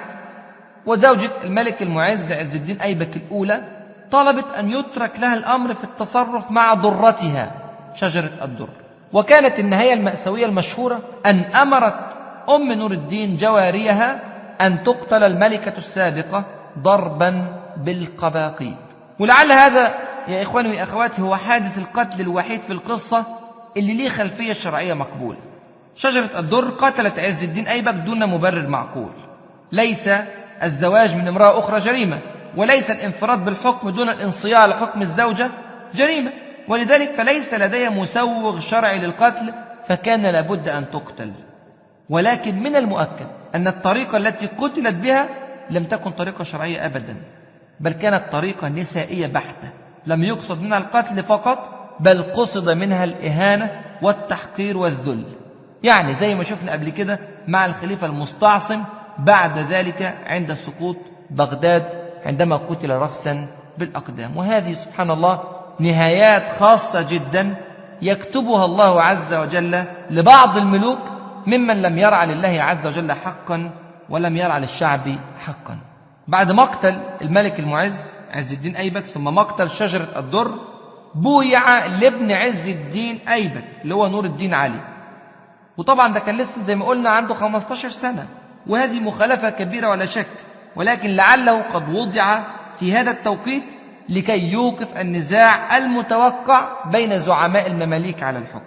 وزوجة الملك المعز عز الدين أيبك الأولى، طلبت أن يترك لها الأمر في التصرف مع ضرتها شجرة الدر. وكانت النهاية المأساوية المشهورة أن أمرت أم نور الدين جواريها أن تقتل الملكة السابقة ضربا بالقباقيب. ولعل هذا يا إخواني وأخواتي هو حادث القتل الوحيد في القصة اللي ليه خلفية شرعية مقبولة. شجرة الدر قتلت عز الدين أيبك دون مبرر معقول. ليس الزواج من امرأة أخرى جريمة، وليس الانفراد بالحكم دون الانصياع لحكم الزوجة جريمة، ولذلك فليس لدي مسوغ شرعي للقتل، فكان لابد أن تقتل. ولكن من المؤكد أن الطريقة التي قتلت بها لم تكن طريقة شرعية أبدا، بل كانت طريقة نسائية بحتة. لم يقصد منها القتل فقط، بل قصد منها الإهانة والتحقير والذل. يعني زي ما شفنا قبل كده مع الخليفة المستعصم بعد ذلك عند سقوط بغداد، عندما قتل رفسا بالأقدام. وهذه سبحان الله نهايات خاصة جدا يكتبها الله عز وجل لبعض الملوك ممن لم يرعى لله عز وجل حقا ولم يرعى للشعب حقا. بعد مقتل الملك المعز عز الدين أيبك ثم مقتل شجرة الدر، بويع لابن عز الدين أيبك اللي هو نور الدين علي. وطبعا ده كان لسه زي ما قلنا عنده 15 سنة، وهذه مخالفة كبيرة ولا شك، ولكن لعله قد وضع في هذا التوقيت لكي يوقف النزاع المتوقع بين زعماء المماليك على الحكم.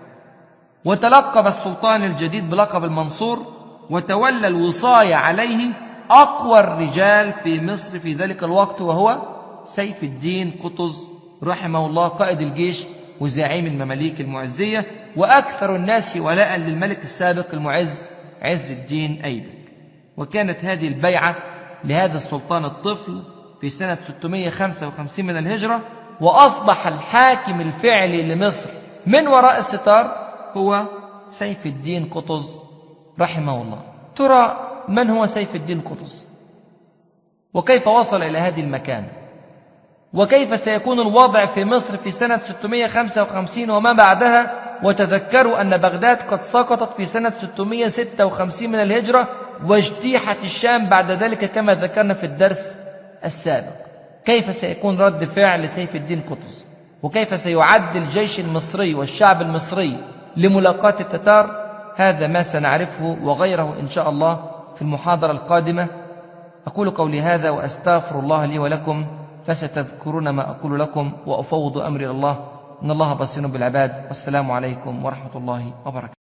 وتلقب السلطان الجديد بلقب المنصور، وتولى الوصاية عليه أقوى الرجال في مصر في ذلك الوقت، وهو سيف الدين قطز رحمه الله، قائد الجيش وزعيم المماليك المعزية، وأكثر الناس ولاء للملك السابق المعز عز الدين أيبك. وكانت هذه البيعة لهذا السلطان الطفل في سنة 655 من الهجرة، وأصبح الحاكم الفعلي لمصر من وراء الستار هو سيف الدين قطز رحمه الله. ترى من هو سيف الدين قطز؟ وكيف وصل إلى هذه المكانة؟ وكيف سيكون الوضع في مصر في سنة 655 وما بعدها؟ وتذكروا أن بغداد قد سقطت في سنة 656 من الهجرة واجتيحت الشام بعد ذلك كما ذكرنا في الدرس السابق. كيف سيكون رد فعل سيف الدين قطز، وكيف سيعد الجيش المصري والشعب المصري لملاقاة التتار، هذا ما سنعرفه وغيره إن شاء الله في المحاضرة القادمة. أقول قولي هذا وأستغفر الله لي ولكم، فستذكرون ما أقول لكم، وأفوض أمري إلى الله، إن الله بصير بالعباد. والسلام عليكم ورحمة الله وبركاته.